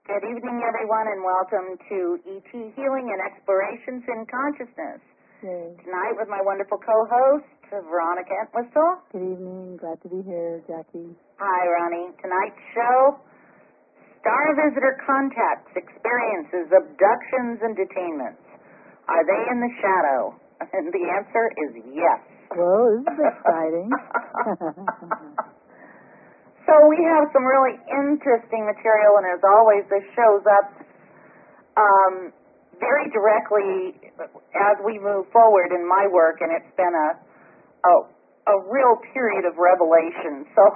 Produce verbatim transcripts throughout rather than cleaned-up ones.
Good evening, everyone, and welcome to E T Healing and Explorations in Consciousness. Yay. Tonight with my wonderful co-host, Veronica Entwistle. Good evening. Glad to be here, Jackie. Hi, Ronnie. Tonight's show, Star Visitor Contacts, Experiences, Abductions, and Detainments. Are they in the shadow? And the answer is yes. Whoa, this is exciting. So we have some really interesting material, and as always, this shows up um, very directly as we move forward in my work, and it's been a a, a real period of revelation. So,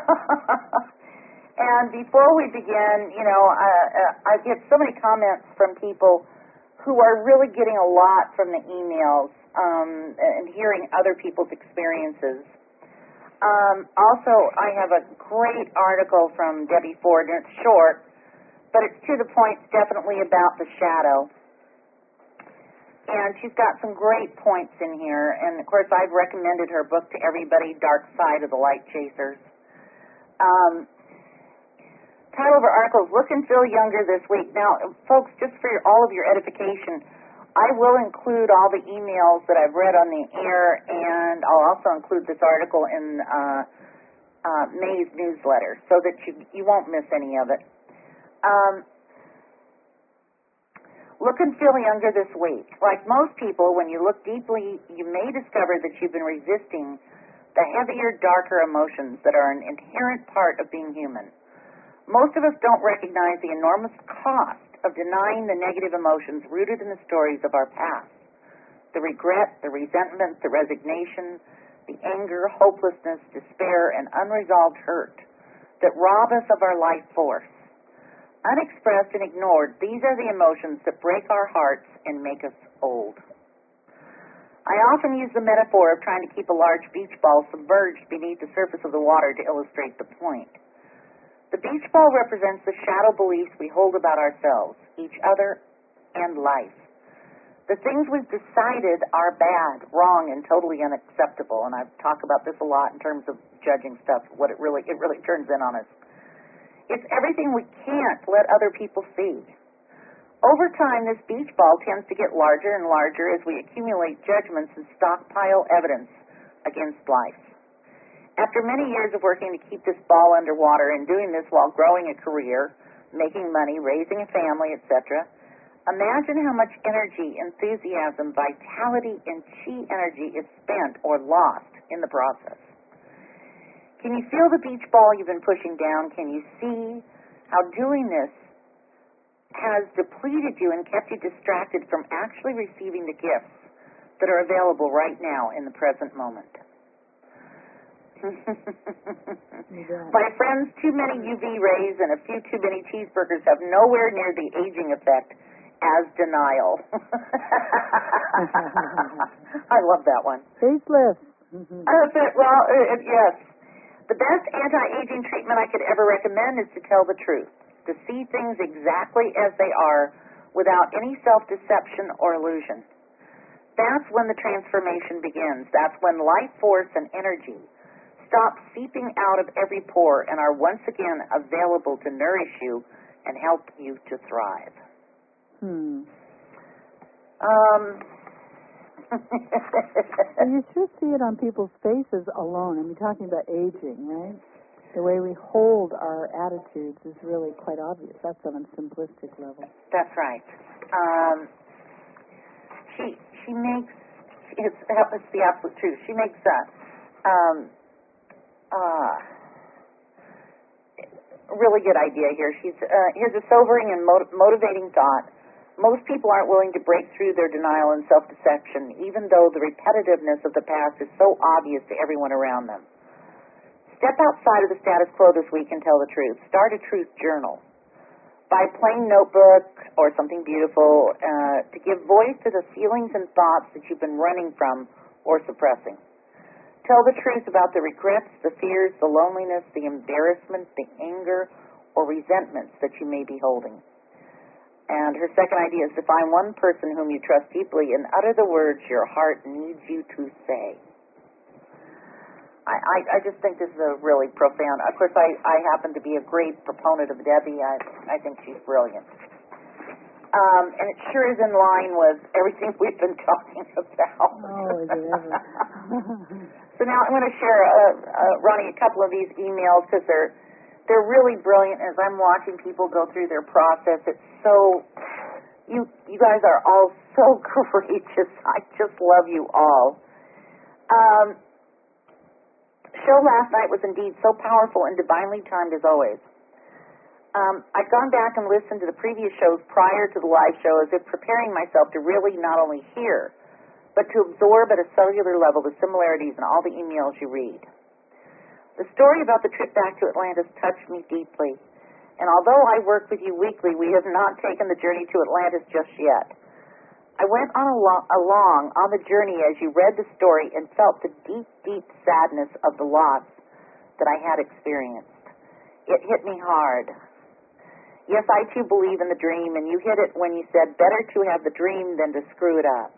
and before we begin, you know, I, I get so many comments from people who are really getting a lot from the emails um, and hearing other people's experiences. Um, also, I have a great article from Debbie Ford, and it's short, but it's to the point. It's definitely about the shadow. And she's got some great points in here, and of course, I've recommended her book to everybody, Dark Side of the Light Chasers. Um, title of her article is Look and Feel Younger This Week. Now, folks, just for your, all of your edification, I will include all the emails that I've read on the air, and I'll also include this article in uh, uh, May's newsletter so that you you won't miss any of it. Um, look and feel younger this week. Like most people, when you look deeply, you may discover that you've been resisting the heavier, darker emotions that are an inherent part of being human. Most of us don't recognize the enormous cost of denying the negative emotions rooted in the stories of our past. The regret, the resentment, the resignation, the anger, hopelessness, despair, and unresolved hurt that rob us of our life force. Unexpressed and ignored, these are the emotions that break our hearts and make us old. I often use the metaphor of trying to keep a large beach ball submerged beneath the surface of the water to illustrate the point. The beach ball represents the shadow beliefs we hold about ourselves, each other, and life. The things we've decided are bad, wrong, and totally unacceptable, and I've talked about this a lot in terms of judging stuff, what it really it really turns in on us. It's everything we can't let other people see. Over time, this beach ball tends to get larger and larger as we accumulate judgments and stockpile evidence against life. After many years of working to keep this ball underwater and doing this while growing a career, making money, raising a family, et cetera, imagine how much energy, enthusiasm, vitality, and chi energy is spent or lost in the process. Can you feel the beach ball you've been pushing down? Can you see how doing this has depleted you and kept you distracted from actually receiving the gifts that are available right now in the present moment? My friends, too many U V rays and a few too many cheeseburgers have nowhere near the aging effect as denial. I love that one. Facelift. Uh, well, uh, yes. The best anti-aging treatment I could ever recommend is to tell the truth, to see things exactly as they are without any self-deception or illusion. That's when the transformation begins. That's when life force and energy stop seeping out of every pore and are once again available to nourish you and help you to thrive. Hmm. Um. And you should see it on people's faces alone. I mean, talking about aging, right? The way we hold our attitudes is really quite obvious. That's on a simplistic level. That's right. Um, she she makes it's, it's the absolute truth. She makes a um, uh, really good idea here. She's uh, here's a sobering and mot- motivating thought. Most people aren't willing to break through their denial and self-deception, even though the repetitiveness of the past is so obvious to everyone around them. Step outside of the status quo this week and tell the truth. Start a truth journal. Buy a plain notebook or something beautiful uh, to give voice to the feelings and thoughts that you've been running from or suppressing. Tell the truth about the regrets, the fears, the loneliness, the embarrassment, the anger, or resentments that you may be holding. And her second idea is to find one person whom you trust deeply and utter the words your heart needs you to say. I, I, I just think this is a really profound. Of course, I, I happen to be a great proponent of Debbie. I, I think she's brilliant. Um, and it sure is in line with everything we've been talking about. Oh, is it ever? So now I'm going to share, uh, uh, Ronnie, a couple of these emails because they're, they're really brilliant. As I'm watching people go through their process, it's so, you, you guys are all so courageous. I just love you all. Um, the show last night was indeed so powerful and divinely timed as always. Um, I'd gone back and listened to the previous shows prior to the live show as if preparing myself to really not only hear, but to absorb at a cellular level the similarities in all the emails you read. The story about the trip back to Atlantis touched me deeply, and although I work with you weekly, we have not taken the journey to Atlantis just yet. I went on alo- along on the journey as you read the story and felt the deep, deep sadness of the loss that I had experienced. It hit me hard. Yes, I too believe in the dream, and you hit it when you said, better to have the dream than to screw it up.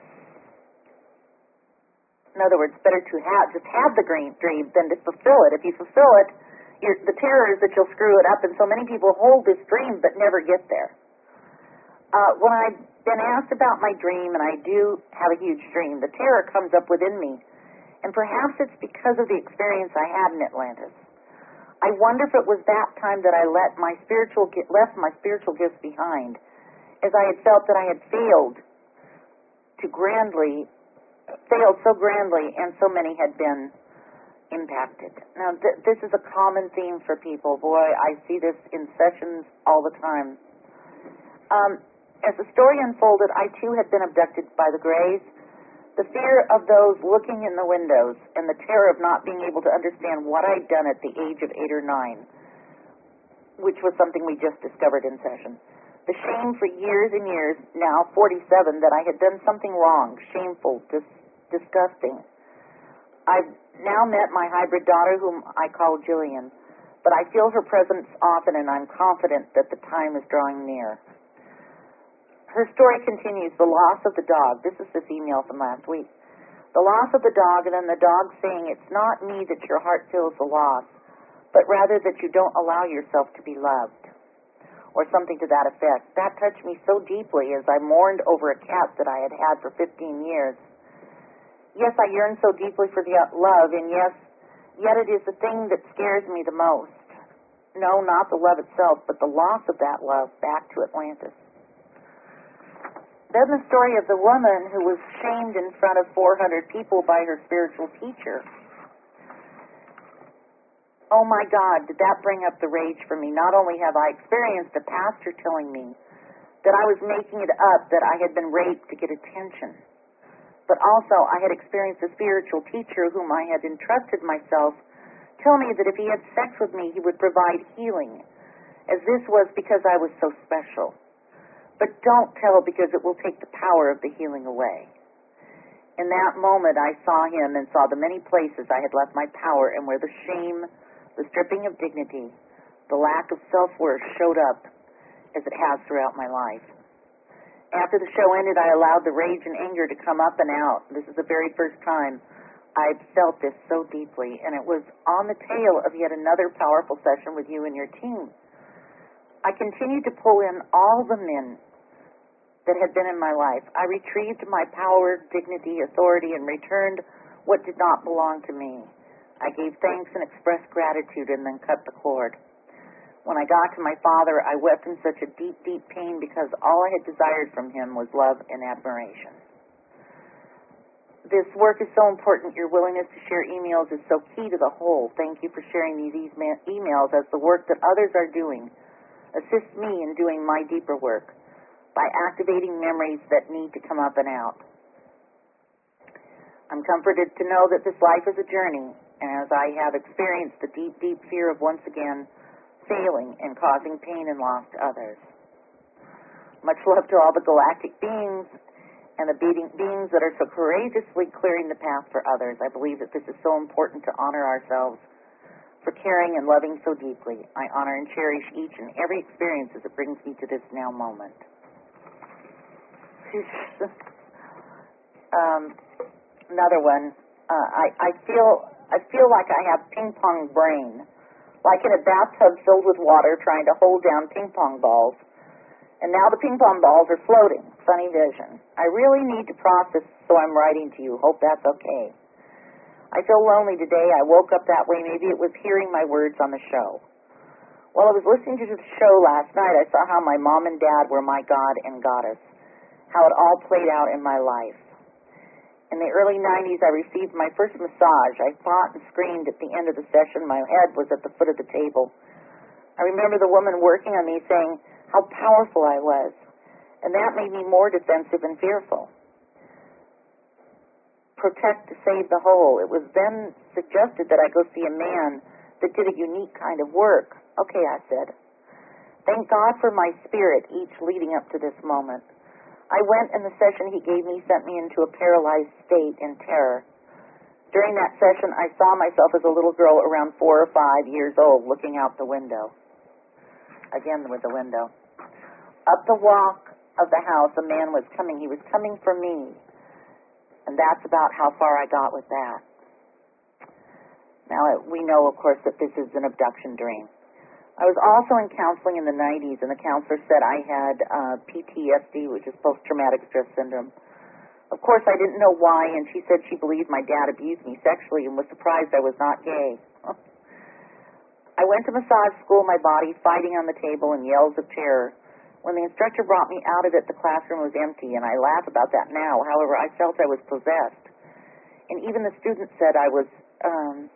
In other words, better to have, just have the dream than to fulfill it. If you fulfill it, you're, the terror is that you'll screw it up, and so many people hold this dream but never get there. Uh, when I've been asked about my dream, and I do have a huge dream, the terror comes up within me, and perhaps it's because of the experience I had in Atlantis. I wonder if it was that time that I let my spiritual left my spiritual gifts behind, as I had felt that I had failed to grandly, failed so grandly, and so many had been impacted. Now, th- this is a common theme for people. Boy, I see this in sessions all the time. Um, as the story unfolded, I too had been abducted by the Greys. The fear of those looking in the windows and the terror of not being able to understand what I'd done at the age of eight or nine, which was something we just discovered in session. The shame for years and years, now forty-seven, that I had done something wrong, shameful, dis- disgusting. I've now met my hybrid daughter, whom I call Jillian, but I feel her presence often, and I'm confident that the time is drawing near. Her story continues, the loss of the dog. This is this email from last week. The loss of the dog, and then the dog saying, it's not me that your heart feels the loss, but rather that you don't allow yourself to be loved, or something to that effect. That touched me so deeply as I mourned over a cat that I had had for fifteen years. Yes, I yearn so deeply for the love, and yes, yet it is the thing that scares me the most. No, not the love itself, but the loss of that love back to Atlantis. Then the story of the woman who was shamed in front of four hundred people by her spiritual teacher. Oh my God, did that bring up the rage for me? Not only have I experienced a pastor telling me that I was making it up, that I had been raped to get attention, but also I had experienced a spiritual teacher whom I had entrusted myself tell me that if he had sex with me, he would provide healing, as this was because I was so special. But don't tell, because it will take the power of the healing away. In that moment, I saw him and saw the many places I had left my power and where the shame, the stripping of dignity, the lack of self-worth showed up as it has throughout my life. After the show ended, I allowed the rage and anger to come up and out. This is the very first time I've felt this so deeply, and it was on the tail of yet another powerful session with you and your team. I continued to pull in all the men that had been in my life. I retrieved my power, dignity, authority, and returned what did not belong to me. I gave thanks and expressed gratitude and then cut the cord. When I got to my father, I wept in such a deep, deep pain because all I had desired from him was love and admiration. This work is so important. Your willingness to share emails is so key to the whole. Thank you for sharing these emails as the work that others are doing assists me in doing my deeper work by activating memories that need to come up and out. I'm comforted to know that this life is a journey, and as I have experienced the deep, deep fear of once again failing and causing pain and loss to others. Much love to all the galactic beings and the beings that are so courageously clearing the path for others. I believe that this is so important to honor ourselves for caring and loving so deeply. I honor and cherish each and every experience as it brings me to this now moment. um, another one. Uh, I, I feel I feel like I have ping pong brain, like in a bathtub filled with water trying to hold down ping pong balls. And now the ping pong balls are floating. Funny vision. I really need to process, so I'm writing to you. Hope that's okay. I feel lonely today. I woke up that way. Maybe it was hearing my words on the show. While I was listening to the show last night, I saw how my mom and dad were my God and Goddess, how it all played out in my life. In the early nineties, I received my first massage. I fought and screamed at the end of the session. My head was at the foot of the table. I remember the woman working on me saying how powerful I was, and that made me more defensive and fearful. Protect to save the whole. It was then suggested that I go see a man that did a unique kind of work. Okay, I said. Thank God for my spirit, each leading up to this moment. I went, and the session he gave me sent me into a paralyzed state in terror. During that session, I saw myself as a little girl around four or five years old looking out the window. Again with the window. Up the walk of the house, a man was coming. He was coming for me. And that's about how far I got with that. Now, we know, of course, that this is an abduction dream. I was also in counseling in the nineties, and the counselor said I had uh, P T S D, which is post-traumatic stress syndrome. Of course, I didn't know why, and she said she believed my dad abused me sexually and was surprised I was not gay. I went to massage school, my body fighting on the table and yells of terror. When the instructor brought me out of it, the classroom was empty, and I laugh about that now. However, I felt I was possessed. And even the students said I was... Um,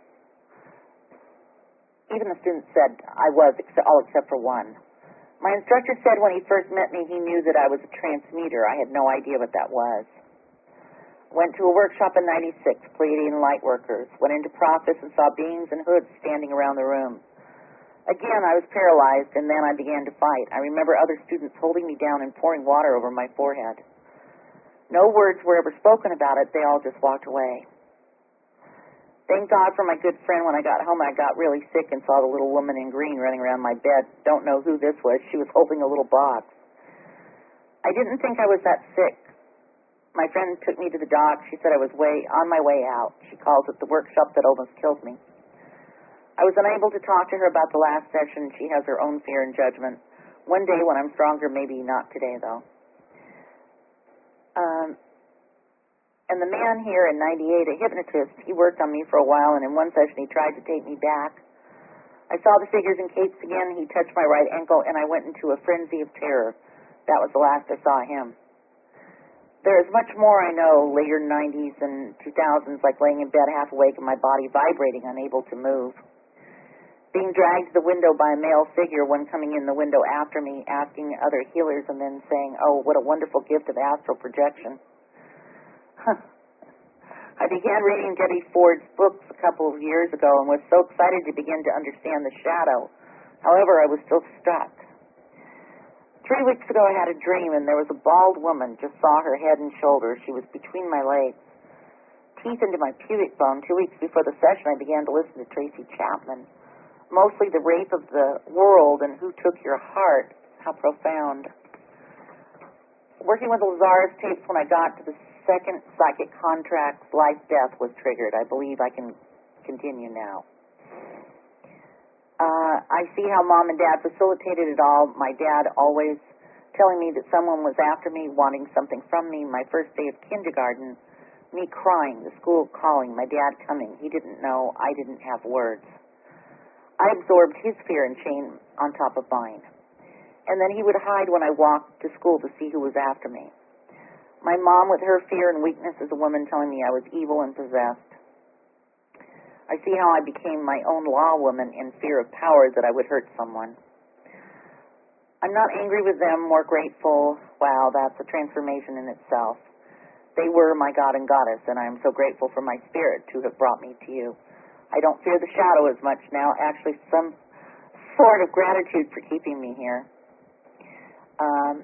Even the students said I was, except, all except for one. My instructor said when he first met me, he knew that I was a transmuter. I had no idea what that was. Went to a workshop in ninety-six, Pleiadian light workers. Went into Prophets and saw beings and hoods standing around the room. Again, I was paralyzed, and then I began to fight. I remember other students holding me down and pouring water over my forehead. No words were ever spoken about it. They all just walked away. Thank God for my good friend. When I got home, I got really sick and saw the little woman in green running around my bed. Don't know who this was. She was holding a little box. I didn't think I was that sick. My friend took me to the doc. She said I was way on my way out. She calls it the workshop that almost killed me. I was unable to talk to her about the last session. She has her own fear and judgment. One day when I'm stronger, maybe not today, though. Um... And the man here in ninety-eight, a hypnotist, he worked on me for a while, and in one session he tried to take me back. I saw the figures and capes again. He touched my right ankle, and I went into a frenzy of terror. That was the last I saw him. There is much more I know, later nineties and two thousands, like laying in bed half awake and my body vibrating, unable to move. Being dragged to the window by a male figure, one coming in the window after me, asking other healers, and then saying, oh, what a wonderful gift of astral projection. I began reading Debbie Ford's books a couple of years ago and was so excited to begin to understand the shadow. However, I was still stuck. Three weeks ago I had a dream, and there was a bald woman. Just saw her head and shoulders. She was between my legs. Teeth into my pubic bone. Two weeks before the session, I began to listen to Tracy Chapman. Mostly the rape of the world and who took your heart. How profound. Working with the Lazarus tapes, when I got to the second psychic contract, life-death was triggered. I believe I can continue now. Uh, I see how Mom and Dad facilitated it all. My dad always telling me that someone was after me, wanting something from me. My first day of kindergarten, me crying, the school calling, my dad coming. He didn't know. I didn't have words. I absorbed his fear and shame on top of mine. And then he would hide when I walked to school to see who was after me. My mom, with her fear and weakness as a woman, telling me I was evil and possessed. I see how I became my own law woman in fear of power that I would hurt someone. I'm not angry with them, more grateful. Wow, that's a transformation in itself. They were my God and Goddess, and I am so grateful for my spirit to have brought me to you. I don't fear the shadow as much now, actually some sort of gratitude for keeping me here. Um...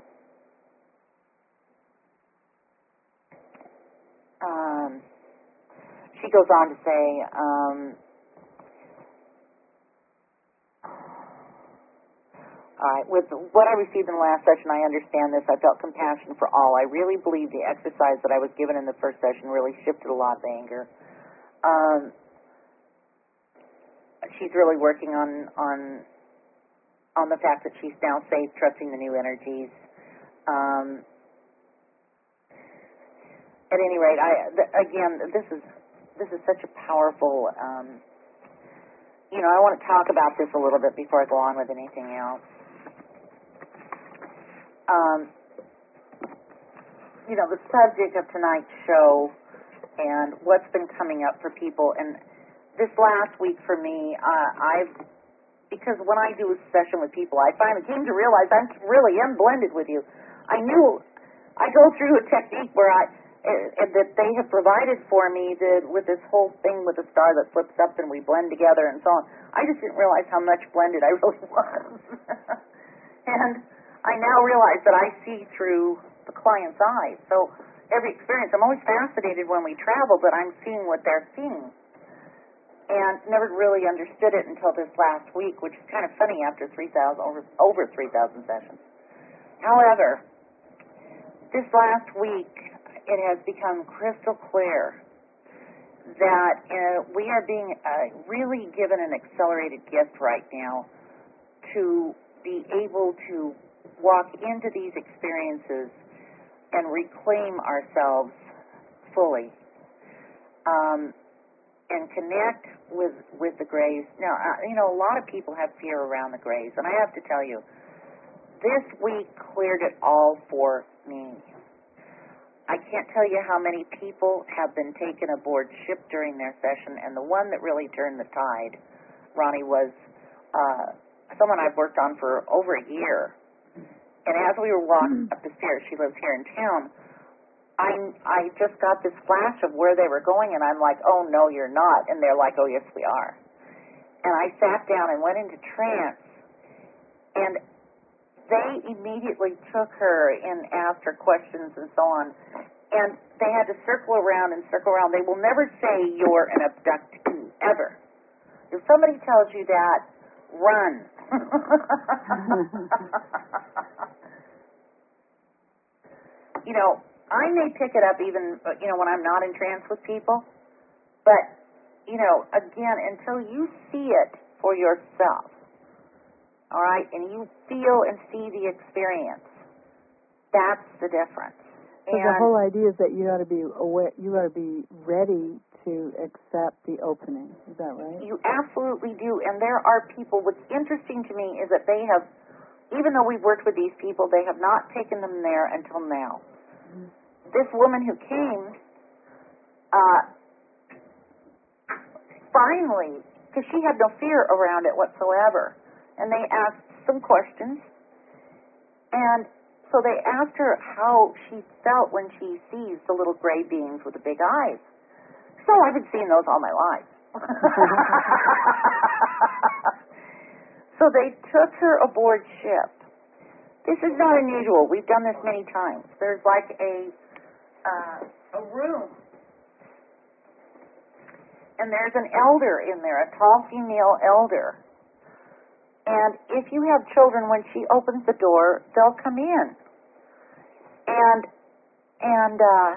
Um, she goes on to say, um, all right, with what I received in the last session, I understand this. I felt compassion for all. I really believe the exercise that I was given in the first session really shifted a lot of anger. Um, she's really working on on on the fact that she's now safe, trusting the new energies. Um, at any rate, I th- again, this is this is such a powerful. Um, you know, I want to talk about this a little bit before I go on with anything else. Um, you know, the subject of tonight's show and what's been coming up for people. And this last week for me, uh, I've, because when I do a session with people, I finally came to realize I really am blended with you. I knew, I go through a technique where I, uh, that they have provided for me that with this whole thing with the star that flips up and we blend together and so on. I just didn't realize how much blended I really was. And I now realize that I see through the client's eyes. So every experience, I'm always fascinated when we travel, but I'm seeing what they're seeing. And never really understood it until this last week, which is kind of funny after three thousand, over, over three thousand sessions. However, this last week, it has become crystal clear that uh, we are being uh, really given an accelerated gift right now to be able to walk into these experiences and reclaim ourselves fully, um, and connect with with the grays. Now, uh, you know, a lot of people have fear around the grays, and I have to tell you, this week cleared it all for me. I can't tell you how many people have been taken aboard ship during their session, and the one that really turned the tide, Ronnie, was uh, someone I've worked on for over a year. And as we were walking up the stairs, she lives here in town, I, I just got this flash of where they were going, and I'm like, oh, no, you're not. And they're like, oh, yes, we are. And I sat down and went into trance, and they immediately took her and asked her questions and so on. And they had to circle around and circle around. They will never say you're an abductee, ever. If somebody tells you that, run. You know, I may pick it up even, you know, when I'm not in trance with people, but, you know, again, until you see it for yourself, all right, and you feel and see the experience, that's the difference. So the whole idea is that you got to be aware, you got to be ready to accept the opening. Is that right? You absolutely do, and there are people, what's interesting to me is that they have, even though we've worked with these people, they have not taken them there until now. Mm-hmm. This woman who came, uh, finally, because she had no fear around it whatsoever, and they asked some questions, and so they asked her how she felt when she sees the little gray beings with the big eyes. So I've been seeing those all my life. So they took her aboard ship. This is not unusual. We've done this many times. There's like a uh, a room, and there's an elder in there, a tall female elder. And if you have children, when she opens the door, they'll come in. And and uh,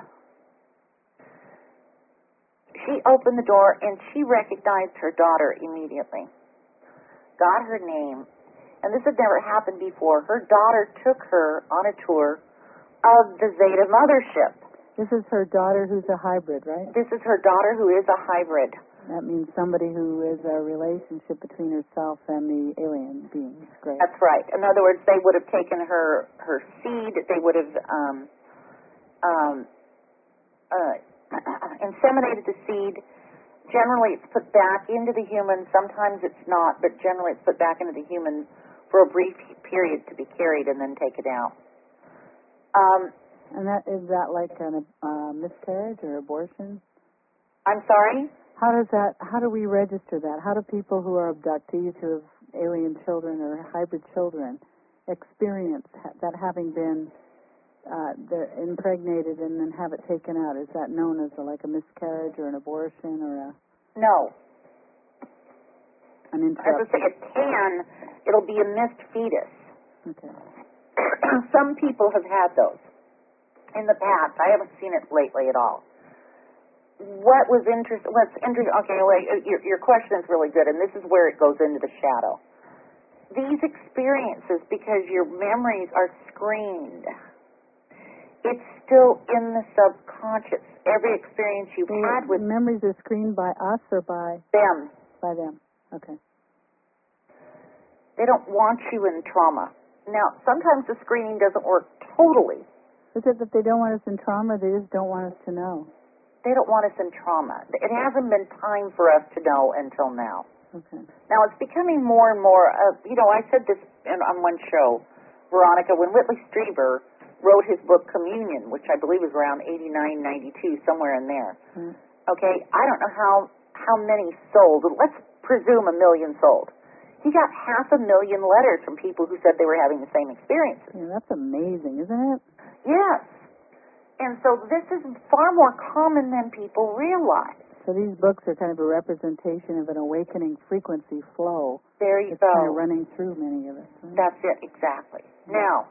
she opened the door, and she recognized her daughter immediately. Got her name, and this had never happened before. Her daughter took her on a tour of the Zeta mothership. This is her daughter who's a hybrid, right? This is her daughter who is a hybrid. That means somebody who is a relationship between herself and the alien beings. Great. That's right. In other words, they would have taken her her seed. They would have um, um, uh, inseminated the seed. Generally, it's put back into the human. Sometimes it's not, but generally it's put back into the human for a brief period to be carried and then taken out. Um, and that is that like a uh, miscarriage or abortion? I'm sorry? How does that? How do we register that? How do people who are abductees, who have alien children or hybrid children, experience that having been uh, they're impregnated and then have it taken out? Is that known as a, like a miscarriage or an abortion or a? No. An interruption. As I say, it can. It'll be a missed fetus. Okay. Some people have had those in the past. I haven't seen it lately at all. what was interest? What's interesting? Okay, wait, your your question is really good, and this is where it goes into the shadow. These experiences, because your memories are screened, it's still in the subconscious. Every experience you've the had with memories are screened by us or by them, by them. Okay. they don't want you in trauma. Now, sometimes the screening doesn't work totally. Is it that they don't want us in trauma, or they just don't want us to know? They don't want us in trauma. It hasn't been time for us to know until now. Okay. Now, it's becoming more and more, uh, you know, I said this in, on one show, Veronica, when Whitley Strieber wrote his book Communion, which I believe was around eighty-nine, ninety-two, somewhere in there. Mm. Okay, I don't know how, how many sold. Let's presume a million sold. He got half a million letters from people who said they were having the same experiences. Yeah, that's amazing, isn't it? Yes. And so this is far more common than people realize. So these books are kind of a representation of an awakening frequency flow. There you it's go. kind of running through many of us. Right? That's it, exactly. Now,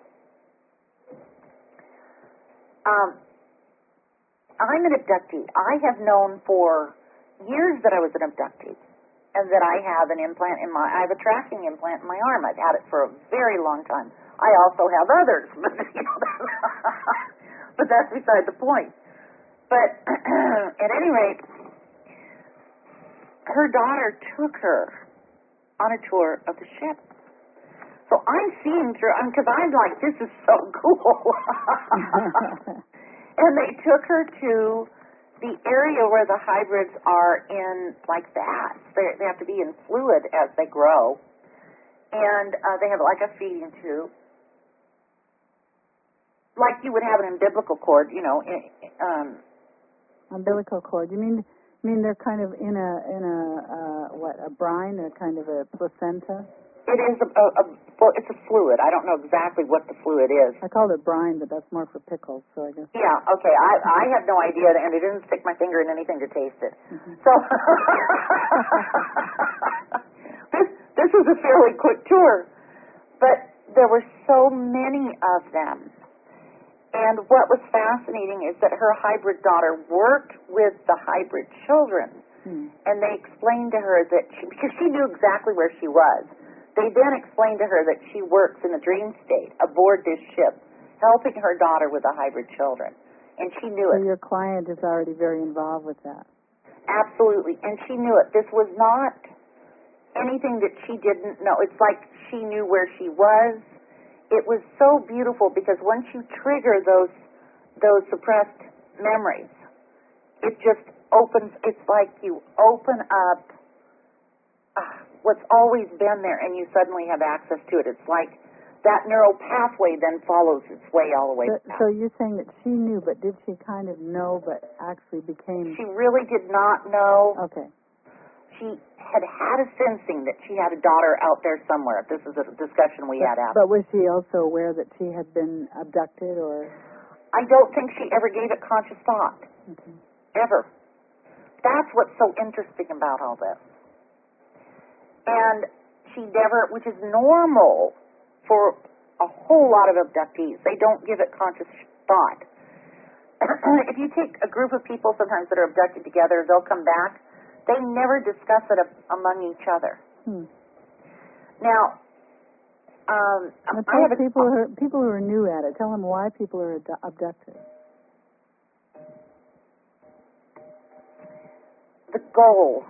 um, I'm an abductee. I have known for years that I was an abductee, and that I have an implant in my, I have a tracking implant in my arm. I've had it for a very long time. I also have others, but, you know, but that's beside the point. But at any rate, her daughter took her on a tour of the ship. So I'm seeing through, because I'm like, this is so cool. And they took her to the area where the hybrids are in, like that. They, they have to be in fluid as they grow. And uh, they have like a feeding tube. Like you would have an umbilical cord, you know. In, um, umbilical cord. You mean you mean they're kind of in a in a uh, what a brine, a kind of a placenta? It is a, a, a well, it's a fluid. I don't know exactly what the fluid is. I call it brine, but that's more for pickles. So I guess. Yeah. Okay. I I have no idea, and I didn't stick my finger in anything to taste it. Mm-hmm. So this this was a fairly quick tour, but there were so many of them. And what was fascinating is that her hybrid daughter worked with the hybrid children, hmm. and they explained to her that she, because she knew exactly where she was, they then explained to her that she works in the dream state aboard this ship, helping her daughter with the hybrid children, and she knew so it. So your client is already very involved with that. Absolutely, and she knew it. This was not anything that she didn't know. It's like she knew where she was. It was so beautiful because once you trigger those those suppressed memories, it just opens. It's like you open up uh, what's always been there, and you suddenly have access to it. It's like that neural pathway then follows its way all the way so, down. So you're saying that she knew, but did she kind of know, but actually became? She really did not know. Okay. She had had a sensing that she had a daughter out there somewhere. This is a discussion we but, had after. But was she also aware that she had been abducted, or? I don't think she ever gave it conscious thought. Okay. Ever. That's what's so interesting about all this. And she never, which is normal for a whole lot of abductees. They don't give it conscious thought. If you take a group of people sometimes that are abducted together, they'll come back. They never discuss it among each other. Hmm. Now, um, now I have a, people who are, people who are new at it. Tell them why people are abducted. The goal,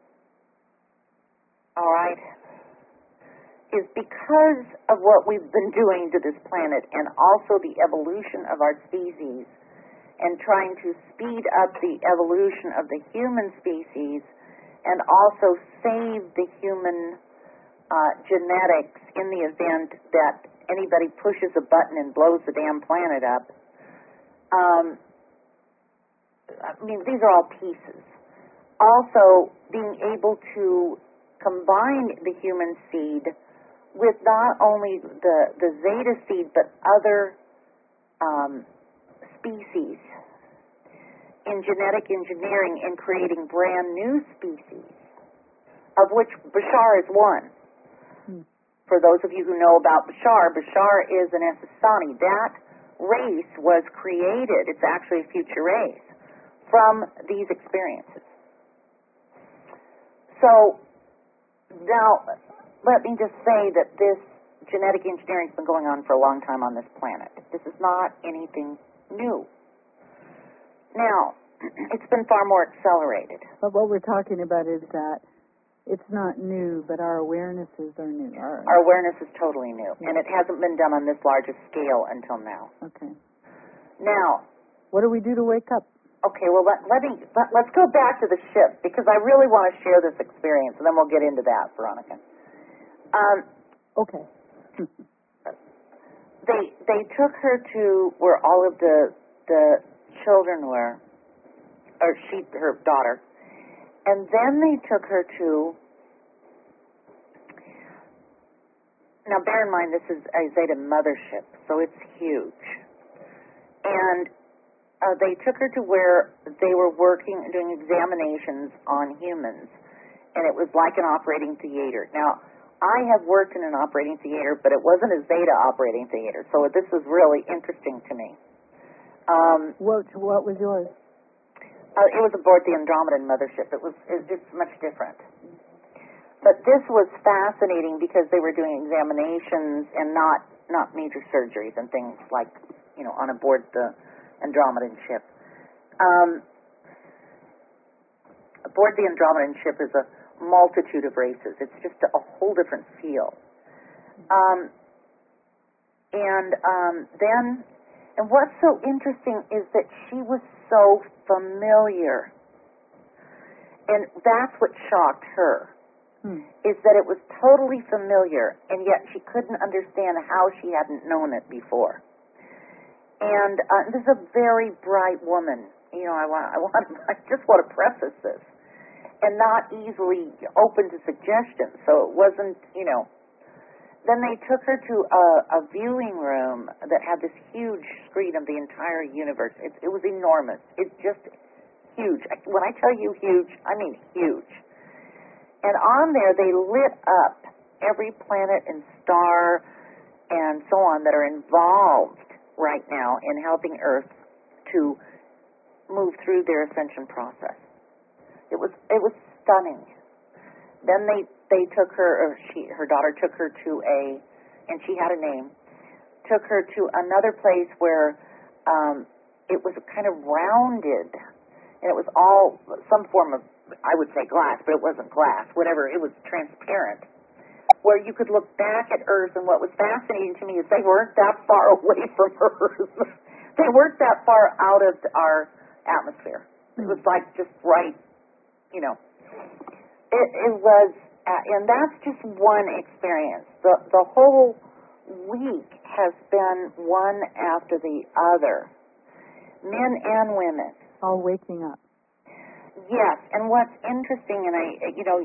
all right, is because of what we've been doing to this planet, and also the evolution of our species, and trying to speed up the evolution of the human species, and also save the human uh, genetics in the event that anybody pushes a button and blows the damn planet up. Um, I mean, these are all pieces. Also, being able to combine the human seed with not only the, the Zeta seed, but other um, species in genetic engineering and creating brand new species, of which Bashar is one. Hmm. For those of you who know about Bashar, Bashar is an Essassani. That race was created. It's actually a future race from these experiences. So now, let me just say that this genetic engineering has been going on for a long time on this planet. This is not anything new. Now, it's been far more accelerated. But what we're talking about is that it's not new, but our awarenesses are new. Our, Our awareness is totally new, Yeah. and it hasn't been done on this large a scale until now. Okay. Now, What do we do to wake up? okay, well, let, let me, let, let's go back to the ship, because I really want to share this experience, and then we'll get into that, Veronica. Um, Okay. they they took her to where all of the the children were, or she, her daughter, and then they took her to. Now, bear in mind, this is a Zeta mothership, so it's huge, and uh, they took her to where they were working, doing examinations on humans, and it was like an operating theater. Now, I have worked in an operating theater, but it wasn't a Zeta operating theater, so this was really interesting to me. Um, What What was yours? uh, it was aboard the Andromedan mothership. It was it, it's much different. But this was fascinating because they were doing examinations and not not major surgeries and things like, you know, on aboard the Andromedan ship. Um, aboard the Andromedan ship is a multitude of races. It's just a, a whole different feel. Um, and um, then, and what's so interesting is that she was so familiar. And that's what shocked her, Hmm. is that it was totally familiar, and yet she couldn't understand how she hadn't known it before. And uh, this is a very bright woman. You know, I want, I want, I just want to preface this. And not easily open to suggestions, so it wasn't, you know. Then they took her to a, a viewing room that had this huge screen of the entire universe. It, it was enormous. It's just huge. When I tell you huge, I mean huge. And on there, they lit up every planet and star and so on that are involved right now in helping Earth to move through their ascension process. It was it was stunning. Then they they took her, or she her daughter took her to a, and she had a name, took her to another place where um, it was kind of rounded, and it was all some form of, I would say glass, but it wasn't glass. Whatever, it was transparent, where you could look back at Earth. And what was fascinating to me is they weren't that far away from Earth. They weren't that far out of our atmosphere. It was like just right. You know, it, it was, uh, and that's just one experience. The the whole week has been one after the other, men and women. All waking up. Yes, and what's interesting, and I, you know,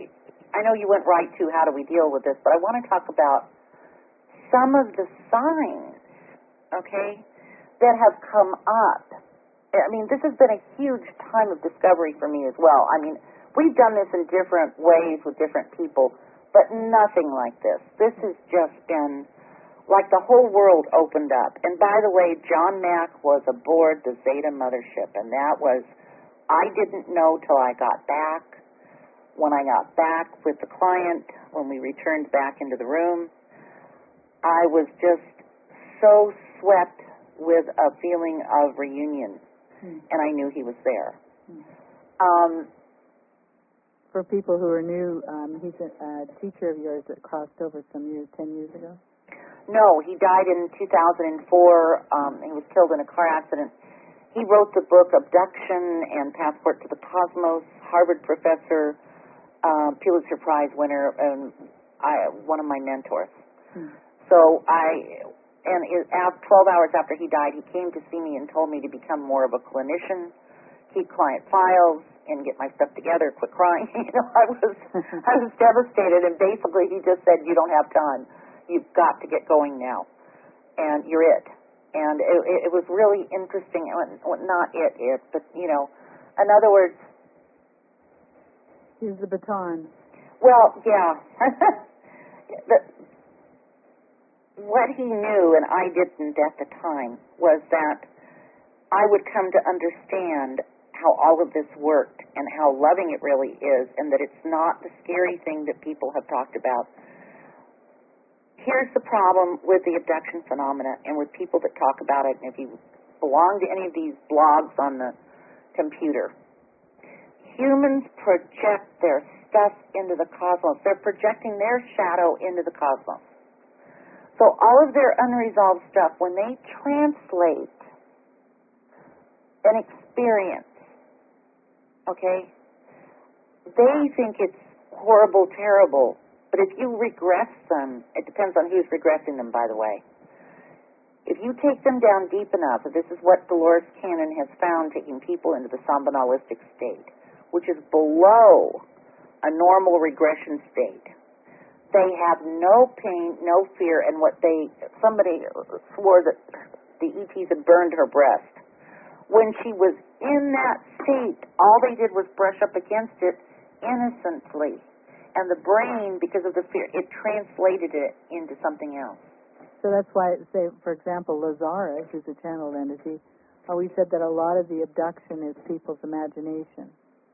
I know you went right to how do we deal with this, but I want to talk about some of the signs, okay, that have come up. I mean, this has been a huge time of discovery for me as well. I mean, we've done this in different ways with different people, but nothing like this. This has just been like the whole world opened up. And by the way, John Mack was aboard the Zeta mothership, and that was, I didn't know till I got back. When I got back with the client, when we returned back into the room, I was just so swept with a feeling of reunion. Hmm. And I knew he was there. Hmm. Um, For people who are new, um, he's a, a teacher of yours that crossed over some years, ten years ago? no, he died in two thousand four. Um, he was killed in a car accident. He wrote the book Abduction and Passport to the Cosmos, Harvard professor, uh, Pulitzer Prize winner, and I, one of my mentors. Hmm. So I... And it, twelve hours after he died, he came to see me and told me to become more of a clinician, keep client files, and get my stuff together. Quit crying. You know, I was I was devastated. And basically, he just said, "You don't have time. You've got to get going now, and you're it." And it, it was really interesting. Well, not it, it, but you know, in other words, Here's the baton. well, yeah. the, What he knew, and I didn't at the time, was that I would come to understand how all of this worked and how loving it really is, and that it's not the scary thing that people have talked about. Here's the problem with the abduction phenomena and with people that talk about it, and if you belong to any of these blogs on the computer, humans project their stuff into the cosmos. They're projecting their shadow into the cosmos. So all of their unresolved stuff, when they translate an experience, okay, they think it's horrible, terrible. But if you regress them, it depends on who's regressing them, by the way. If you take them down deep enough, and this is what Dolores Cannon has found, taking people into the somnambulistic state, which is below a normal regression state. They have no pain, no fear, and what they, somebody swore that the E Ts had burned her breast. When she was in that state, all they did was brush up against it innocently. And the brain, because of the fear, it translated it into something else. So that's why, say, for example, Lazarus, who's a channeled entity, always said that a lot of the abduction is people's imagination.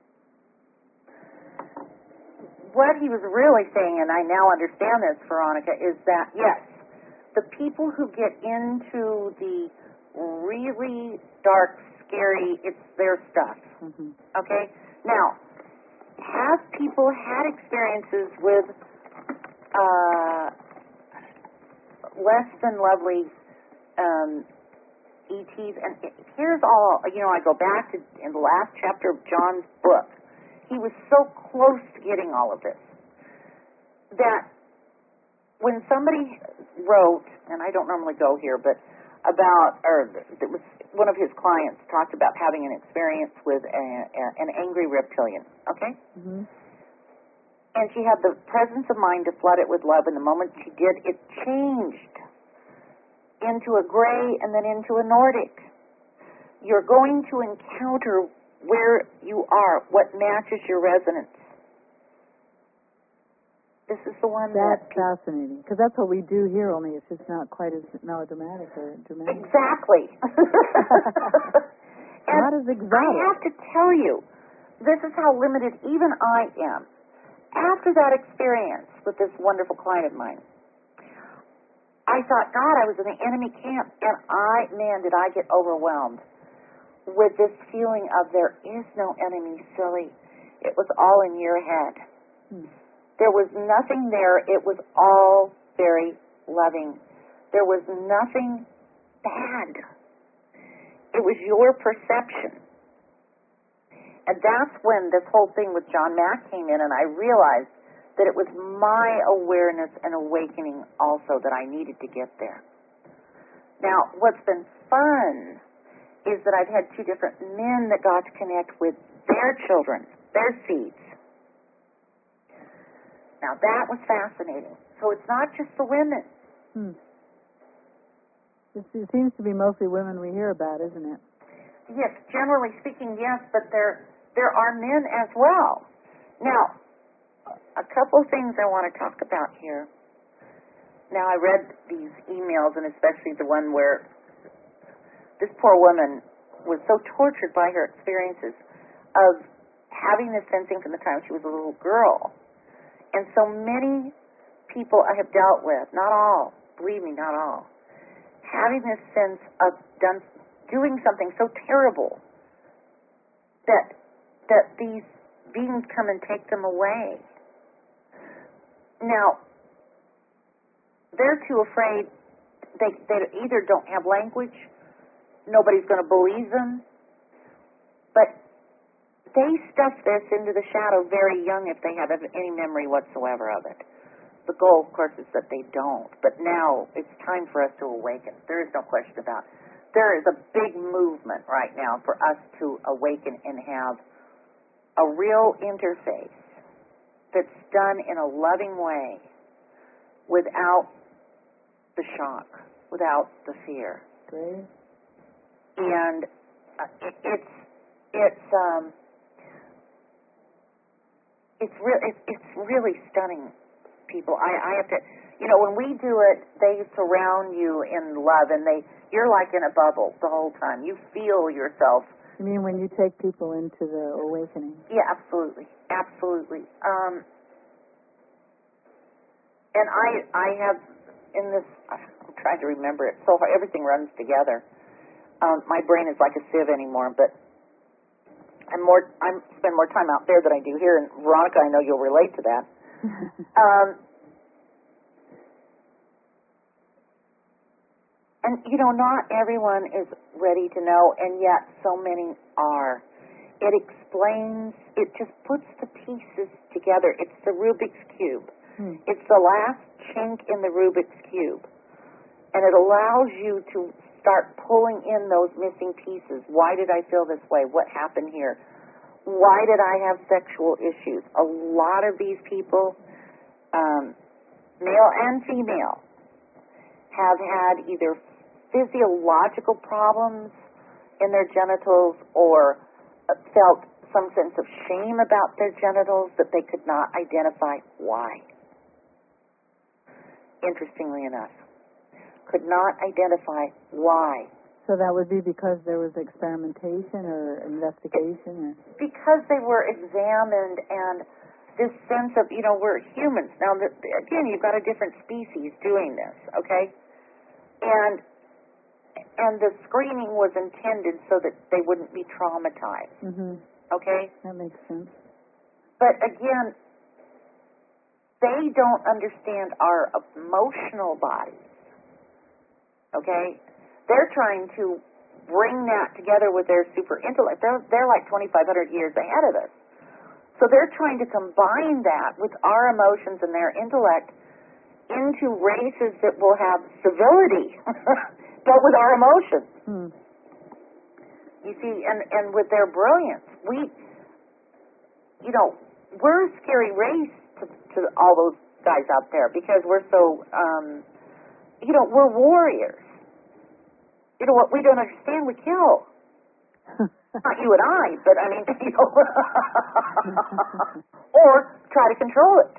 What he was really saying, and I now understand this, Veronica, is that, yes, the people who get into the really dark, scary, it's their stuff. Mm-hmm. Okay? Now, have people had experiences with uh, less than lovely um, E Ts? And here's all, you know, I go back to in the last chapter of John's book. He was so close to getting all of this that when somebody wrote, and I don't normally go here, but about, or it was one of his clients talked about having an experience with a, a, an angry reptilian, okay? Mm-hmm. And she had the presence of mind to flood it with love, and the moment she did, it changed into a gray and then into a Nordic. You're going to encounter where you are, what matches your resonance. This is the one that's that... That's fascinating, because that's what we do here, only it's just not quite as melodramatic or dramatic. Exactly. And not as exotic. I have to tell you, this is how limited even I am. After that experience with this wonderful client of mine, I thought, God, I was in the enemy camp, and I, man, did I get overwhelmed with this feeling of there is no enemy, silly. It was all in your head. Hmm. There was nothing there. It was all very loving. There was nothing bad. It was your perception. And that's when this whole thing with John Mack came in, and I realized that it was my awareness and awakening also that I needed to get there. Now, what's been fun is that I've had two different men that got to connect with their children, their seeds. Now, that was fascinating. So it's not just the women. Hmm. It, it seems to be mostly women we hear about, isn't it? Yes, generally speaking, yes, but there there are men as well. Now, a couple of things I want to talk about here. Now, I read these emails, and especially the one where this poor woman was so tortured by her experiences of having this sensing from the time she was a little girl. And so many people I have dealt with, not all, believe me, not all, having this sense of done, doing something so terrible that that these beings come and take them away. Now, they're too afraid. They, they either don't have language, nobody's going to believe them, but they stuff this into the shadow very young if they have any memory whatsoever of it. The goal, of course, is that they don't. But now it's time for us to awaken. There is no question about it. There is a big movement right now for us to awaken and have a real interface that's done in a loving way without the shock, without the fear. Great. And uh, it, it's it's um it's real it's, it's really stunning, people. I, I have to, you know, when we do it, they surround you in love, and they you're like in a bubble the whole time. You feel yourself You mean when you take people into the awakening? Yeah, absolutely, absolutely. Um, and I, I have in this. I'm trying to remember it. So far, everything runs together. Um, my brain is like a sieve anymore, but I'm more. I spend more time out there than I do here. And Veronica, I know you'll relate to that. um, And, you know, not everyone is ready to know, and yet so many are. It explains, it just puts the pieces together. It's the Rubik's Cube. Hmm. It's the last chink in the Rubik's Cube. And it allows you to start pulling in those missing pieces. Why did I feel this way? What happened here? Why did I have sexual issues? A lot of these people, um, male and female, have had either physiological problems in their genitals or felt some sense of shame about their genitals that they could not identify why. Interestingly enough, could not identify why. So that would be because there was experimentation or investigation? Or? Because they were examined and this sense of, you know, we're humans. Now, again, you've got a different species doing this, okay? And and the screening was intended so that they wouldn't be traumatized, mm-hmm. okay? That makes sense. But again, they don't understand our emotional bodies, okay? They're trying to bring that together with their super intellect. They're, they're like twenty-five hundred years ahead of us. So they're trying to combine that with our emotions and their intellect into races that will have civility, but with our emotions. Hmm. You see, and, and with their brilliance. We, you know, we're a scary race to, to all those guys out there because we're so, um, you know, we're warriors. You know what? We don't understand. We kill. Not you and I, but I mean, you know, or try to control it.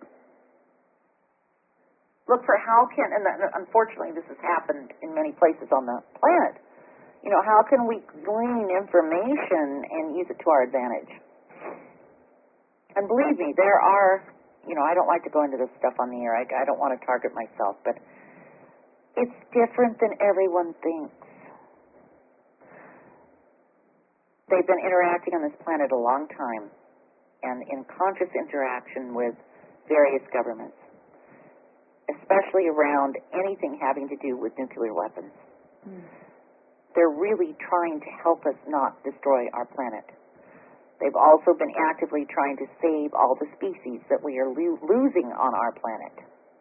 Look for how can, and unfortunately this has happened in many places on the planet, you know, how can we glean information and use it to our advantage? And believe me, there are, you know, I don't like to go into this stuff on the air. I, I don't want to target myself, but it's different than everyone thinks. They've been interacting on this planet a long time and in conscious interaction with various governments, especially around anything having to do with nuclear weapons. Mm. They're really trying to help us not destroy our planet. They've also been actively trying to save all the species that we are lo- losing on our planet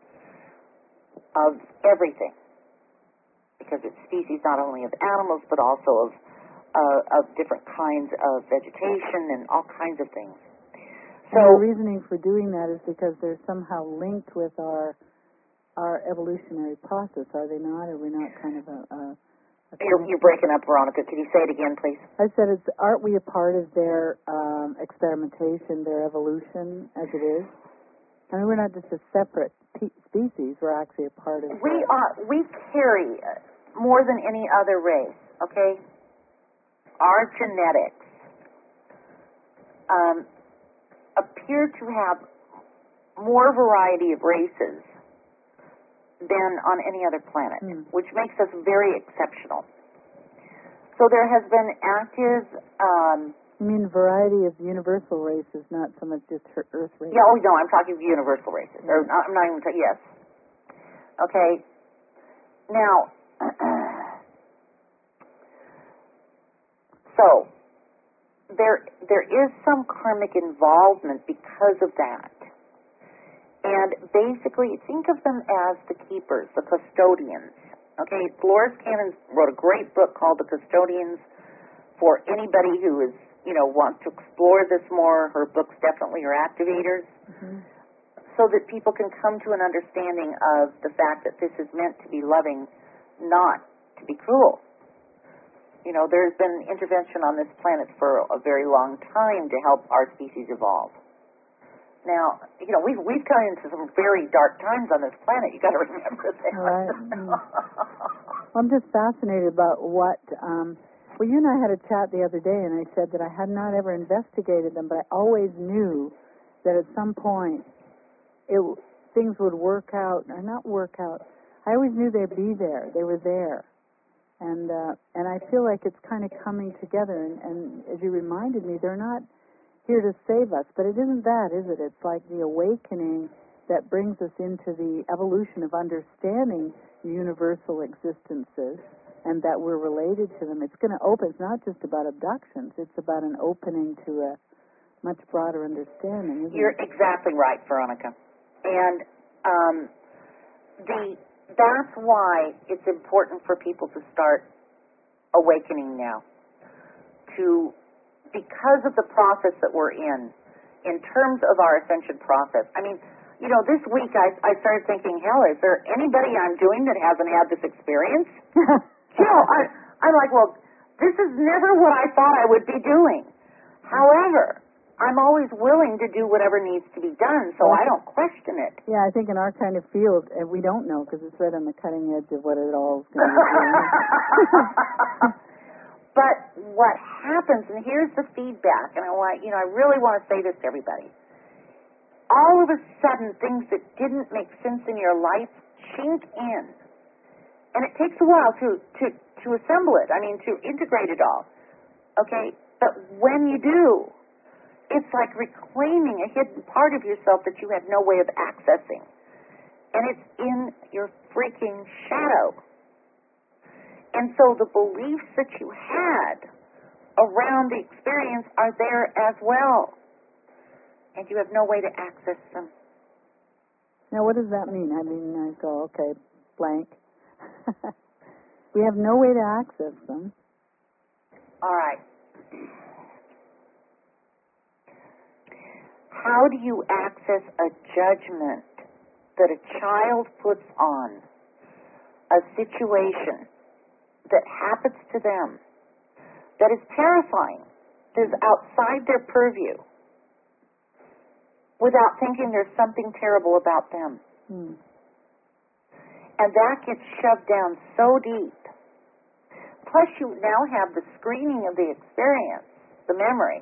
of everything, because it's species not only of animals but also of uh, of different kinds of vegetation and all kinds of things. So and the reasoning for doing that is because they're somehow linked with our our evolutionary process, are they not? Are we not kind of a... a, a you're, you're breaking up, Veronica. Could you say it again, please? I said, it's, aren't we a part of their um, experimentation, their evolution as it is? I mean, we're not just a separate pe- species. We're actually a part of... We are. We carry more than any other race, okay? Our genetics um, appear to have more variety of races than on any other planet, mm. which makes us very exceptional. So there has been active... Um, you mean variety of universal races, not so much just Earth races? Yeah, oh, no, I'm talking universal races. Mm. Or not, I'm not even talking... Yes. Okay. Now, so, there there is some karmic involvement because of that. And basically, think of them as the keepers, the custodians. Okay, Dolores Cannon wrote a great book called The Custodians for anybody who is, you know, wants to explore this more. Her books definitely are activators, mm-hmm. so that people can come to an understanding of the fact that this is meant to be loving, not to be cruel. You know, there's been intervention on this planet for a very long time to help our species evolve. Now, you know, we've, we've come into some very dark times on this planet. You've got to remember that. Right. Mm. Well, I'm just fascinated about what um, Well, you and I had a chat the other day, and I said that I had not ever investigated them, but I always knew that at some point it, things would work out, or not work out. I always knew they'd be there. They were there. And uh, and I feel like it's kind of coming together. And, and as you reminded me, they're not here to save us. But it isn't that, is it? It's like the awakening that brings us into the evolution of understanding universal existences and that we're related to them. It's going to open. It's not just about abductions. It's about an opening to a much broader understanding, isn't You're it? exactly right, Veronica. And um, the that's why it's important for people to start awakening now. To because of the process that we're in, in terms of our ascension process. I mean, you know, this week I, I started thinking, hell, is there anybody I'm doing that hasn't had this experience? You know, I, I'm like, well, this is never what I thought I would be doing. However, I'm always willing to do whatever needs to be done, so I don't question it. Yeah, I think in our kind of field, and we don't know because it's right on the cutting edge of what it all is going to be. But what happens, and here's the feedback, and I want, you know, I really want to say this to everybody. All of a sudden, things that didn't make sense in your life chink in. And it takes a while to, to, to assemble it, I mean, to integrate it all. Okay? But when you do, it's like reclaiming a hidden part of yourself that you had no way of accessing. And it's in your freaking shadow. And so the beliefs that you had around the experience are there as well. And you have no way to access them. Now, what does that mean? I mean, I go, okay, blank. We have no way to access them. All right. How do you access a judgment that a child puts on a situation that happens to them that is terrifying, that is outside their purview, without thinking there's something terrible about them? Hmm. And that gets shoved down so deep. Plus, you now have the screening of the experience, the memory.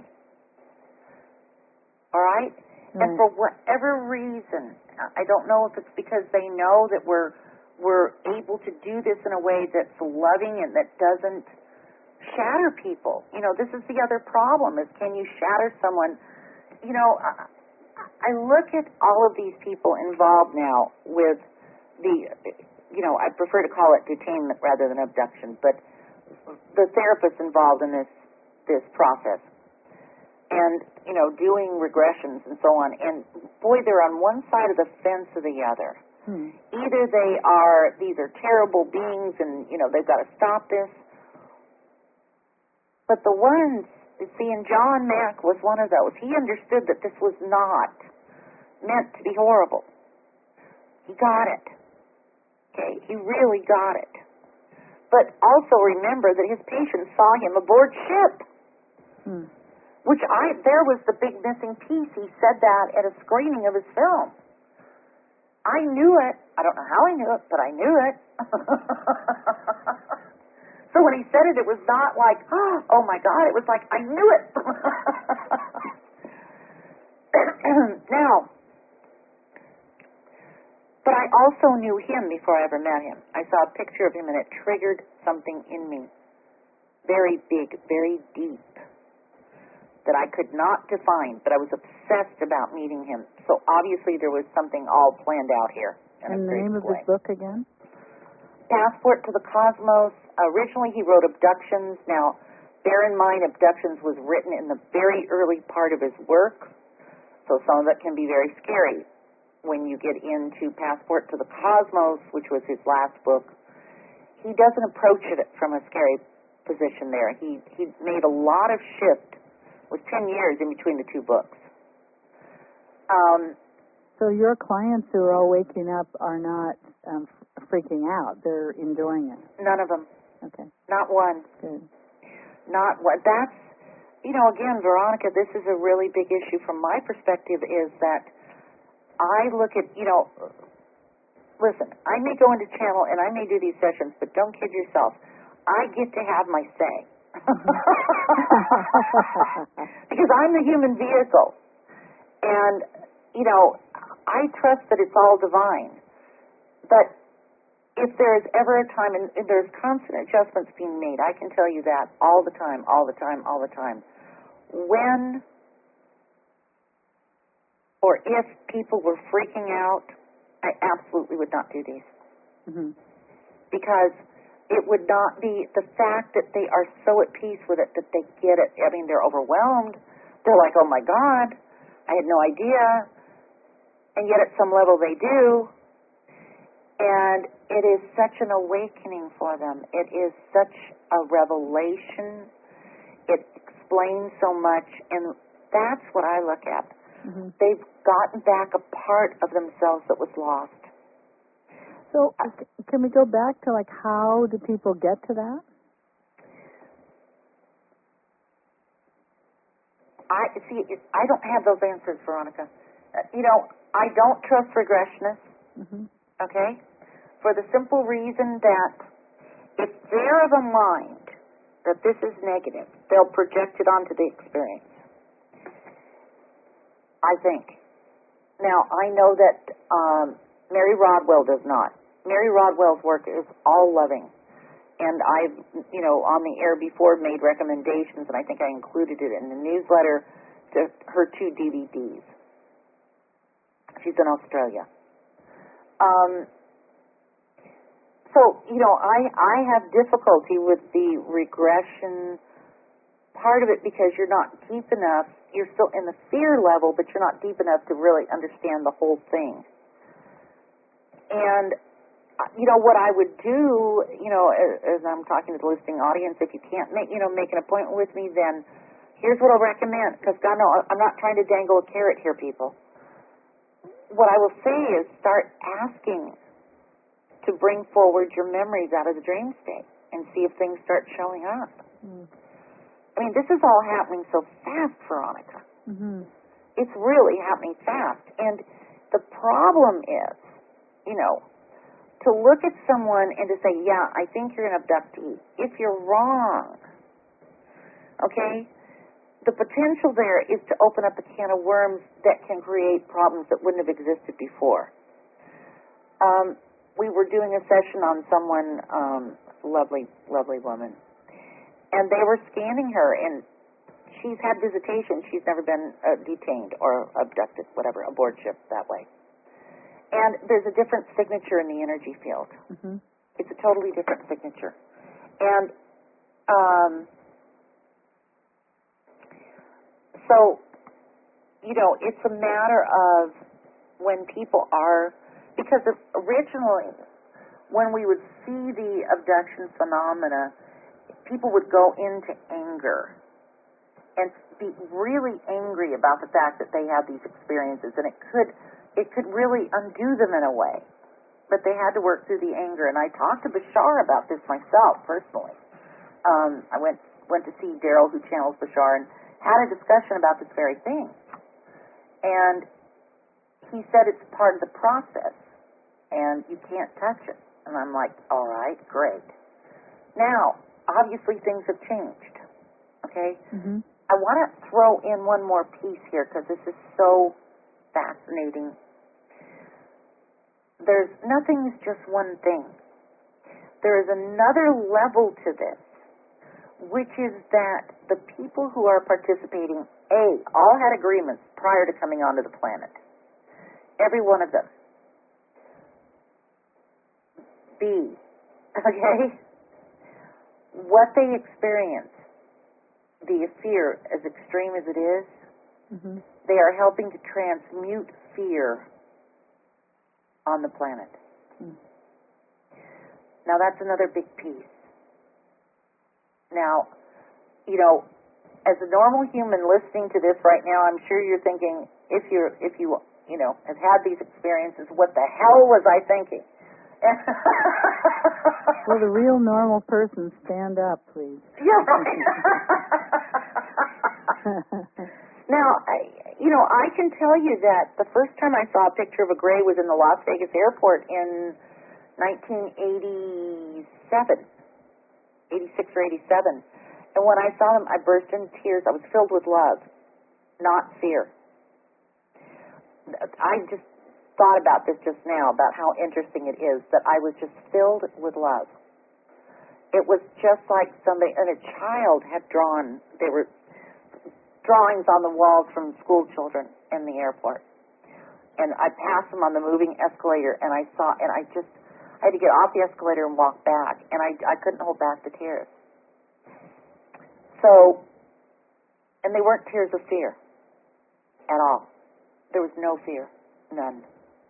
All right? Right. And for whatever reason, I don't know if it's because they know that we're we're able to do this in a way that's loving and that doesn't shatter people. You know, this is the other problem, is can you shatter someone? You know, I, I look at all of these people involved now with the, you know, I prefer to call it detainment rather than abduction, but the therapists involved in this this process. And, you know, doing regressions and so on. And, boy, they're on one side of the fence or the other. Hmm. Either they are, these are terrible beings and, you know, they've got to stop this. But the ones, you see, and John Mack was one of those. He understood that this was not meant to be horrible. He got it. Okay, he really got it. But also remember that his patients saw him aboard ship. Hmm. Which I, there was the big missing piece. He said that at a screening of his film. I knew it. I don't know how I knew it, but I knew it. So when he said it, it was not like, oh my God, it was like, I knew it. Now, but I also knew him before I ever met him. I saw a picture of him and it triggered something in me. Very big, very deep, that I could not define, but I was obsessed about meeting him. So obviously there was something all planned out here. And the name of way. his book again? Passport to the Cosmos. Originally he wrote Abductions. Now, bear in mind, Abductions was written in the very early part of his work, so some of it can be very scary. When you get into Passport to the Cosmos, which was his last book, he doesn't approach it from a scary position there. He, he made a lot of shift. With ten years in between the two books. Um, so your clients who are all waking up are not um, freaking out. They're enjoying it. None of them. Okay. Not one. Good. Not one. That's, you know, again, Veronica, this is a really big issue from my perspective, is that I look at, you know, listen, I may go into channel and I may do these sessions, but don't kid yourself. I get to have my say. Because I'm the human vehicle. And, you know, I trust that it's all divine. But if there is ever a time, and, and there's constant adjustments being made, I can tell you that all the time, all the time, all the time. When or if people were freaking out, I absolutely would not do these. Mm-hmm. Because it would not be the fact that they are so at peace with it that they get it. I mean, they're overwhelmed. They're like, oh my God, I had no idea. And yet at some level they do. And it is such an awakening for them. It is such a revelation. It explains so much. And that's what I look at. Mm-hmm. They've gotten back a part of themselves that was lost. So uh, can we go back to, like, how do people get to that? I see. I don't have those answers, Veronica. Uh, you know, I don't trust regressionists. Mm-hmm. Okay, for the simple reason that if they're of a mind that this is negative, they'll project it onto the experience. I think. Now, I know that um, Mary Rodwell does not. Mary Rodwell's work is all loving. And I've, you know, on the air before made recommendations, and I think I included it in the newsletter to her two D V Ds. She's in Australia. Um, so, you know, I, I have difficulty with the regression part of it because you're not deep enough. You're still in the fear level, but you're not deep enough to really understand the whole thing. And you know, what I would do, you know, as, as I'm talking to the listening audience, if you can't make, you know, make an appointment with me, then here's what I'll recommend. Because, God, no, I'm not trying to dangle a carrot here, people. What I will say is start asking to bring forward your memories out of the dream state and see if things start showing up. Mm. I mean, this is all happening so fast, Veronica. Mm-hmm. It's really happening fast. And the problem is, you know, to look at someone and to say, yeah, I think you're an abductee, if you're wrong, okay, the potential there is to open up a can of worms that can create problems that wouldn't have existed before. Um, we were doing a session on someone, um, lovely, lovely woman, and they were scanning her, and she's had visitation. She's never been uh, detained or abducted, whatever, aboard ship that way. And there's a different signature in the energy field. Mm-hmm. It's a totally different signature. And um, so, you know, it's a matter of when people are, because originally when we would see the abduction phenomena, people would go into anger and be really angry about the fact that they had these experiences, and it could it could really undo them in a way. But they had to work through the anger. And I talked to Bashar about this myself, personally. Um, I went went to see Daryl, who channels Bashar, and had a discussion about this very thing. And he said it's part of the process, and you can't touch it. And I'm like, all right, great. Now, obviously things have changed, okay? Mm-hmm. I want to throw in one more piece here, because this is so fascinating. There's nothing is just one thing. There is another level to this, which is that the people who are participating, A, all had agreements prior to coming onto the planet. Every one of them. B, okay, what they experience, the fear, as extreme as it is, mm-hmm. they are helping to transmute fear on the planet. Mm. Now, that's another big piece. Now, you know, as a normal human listening to this right now, I'm sure you're thinking, if you're, if you, you know, have had these experiences, what the hell was I thinking? Will the real normal person stand up, please? Yeah, right. Now, I, you know, I can tell you that the first time I saw a picture of a gray was in the Las Vegas airport in nineteen eighty-seven, eighty-six or eighty-seven. And when I saw them, I burst into tears. I was filled with love, not fear. I just thought about this just now, about how interesting it is that I was just filled with love. It was just like somebody, and a child had drawn, they were drawings on the walls from school children in the airport. And I passed them on the moving escalator, and I saw, and I just, I had to get off the escalator and walk back, and I, I couldn't hold back the tears. So, and they weren't tears of fear at all. There was no fear, none.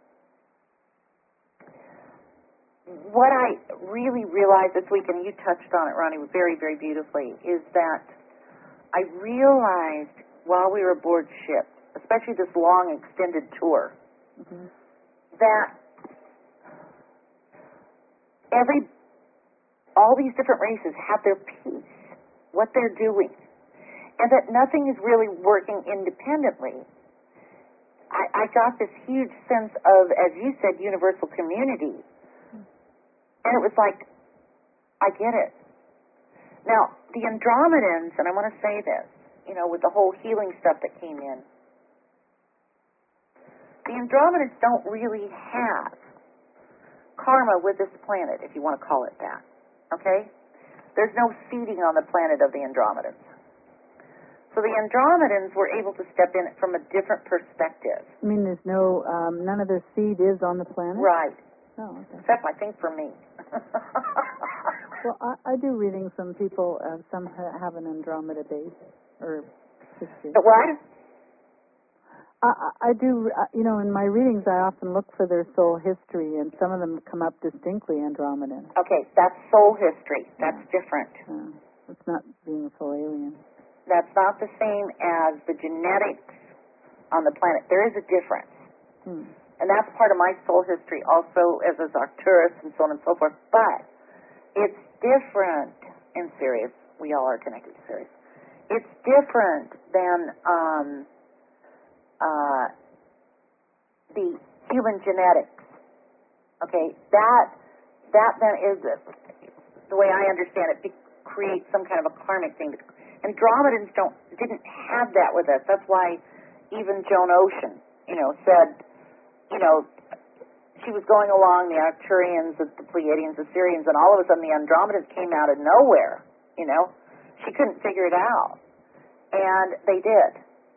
What I really realized this week, and you touched on it, Ronnie, very, very beautifully, is that I realized while we were aboard ship, especially this long extended tour, mm-hmm. that every, all these different races have their piece, what they're doing, and that nothing is really working independently. I, I got this huge sense of, as you said, universal community. And it was like, I get it. Now, the Andromedans, and I want to say this, you know, with the whole healing stuff that came in, the Andromedans don't really have karma with this planet, if you want to call it that. Okay? There's no seeding on the planet of the Andromedans. So the Andromedans were able to step in from a different perspective. I mean, there's no, um, none of their seed is on the planet? Right. Oh, okay. Except, I think, for me. Well, I, I do readings from people, uh, some ha- have an Andromeda base, or history. The what? I, I I do, uh, you know, in my readings I often look for their soul history, and some of them come up distinctly Andromedan. Okay, that's soul history. That's yeah. different. Uh, it's not being a full alien. That's not the same as the genetics on the planet. There is a difference. Hmm. And that's part of my soul history also, as is Arcturus and so on and so forth. But it's different in Sirius. We all are connected to Sirius. It's different than um, uh, the human genetics. Okay, that that then is, the way I understand it, creates some kind of a karmic thing. Andromedans don't didn't have that with us. That's why even Joan Ocean, you know, said, you know, she was going along the Arcturians, the Pleiadians, the Sirians, and all of a sudden the Andromedans came out of nowhere, you know. She couldn't figure it out. And they did.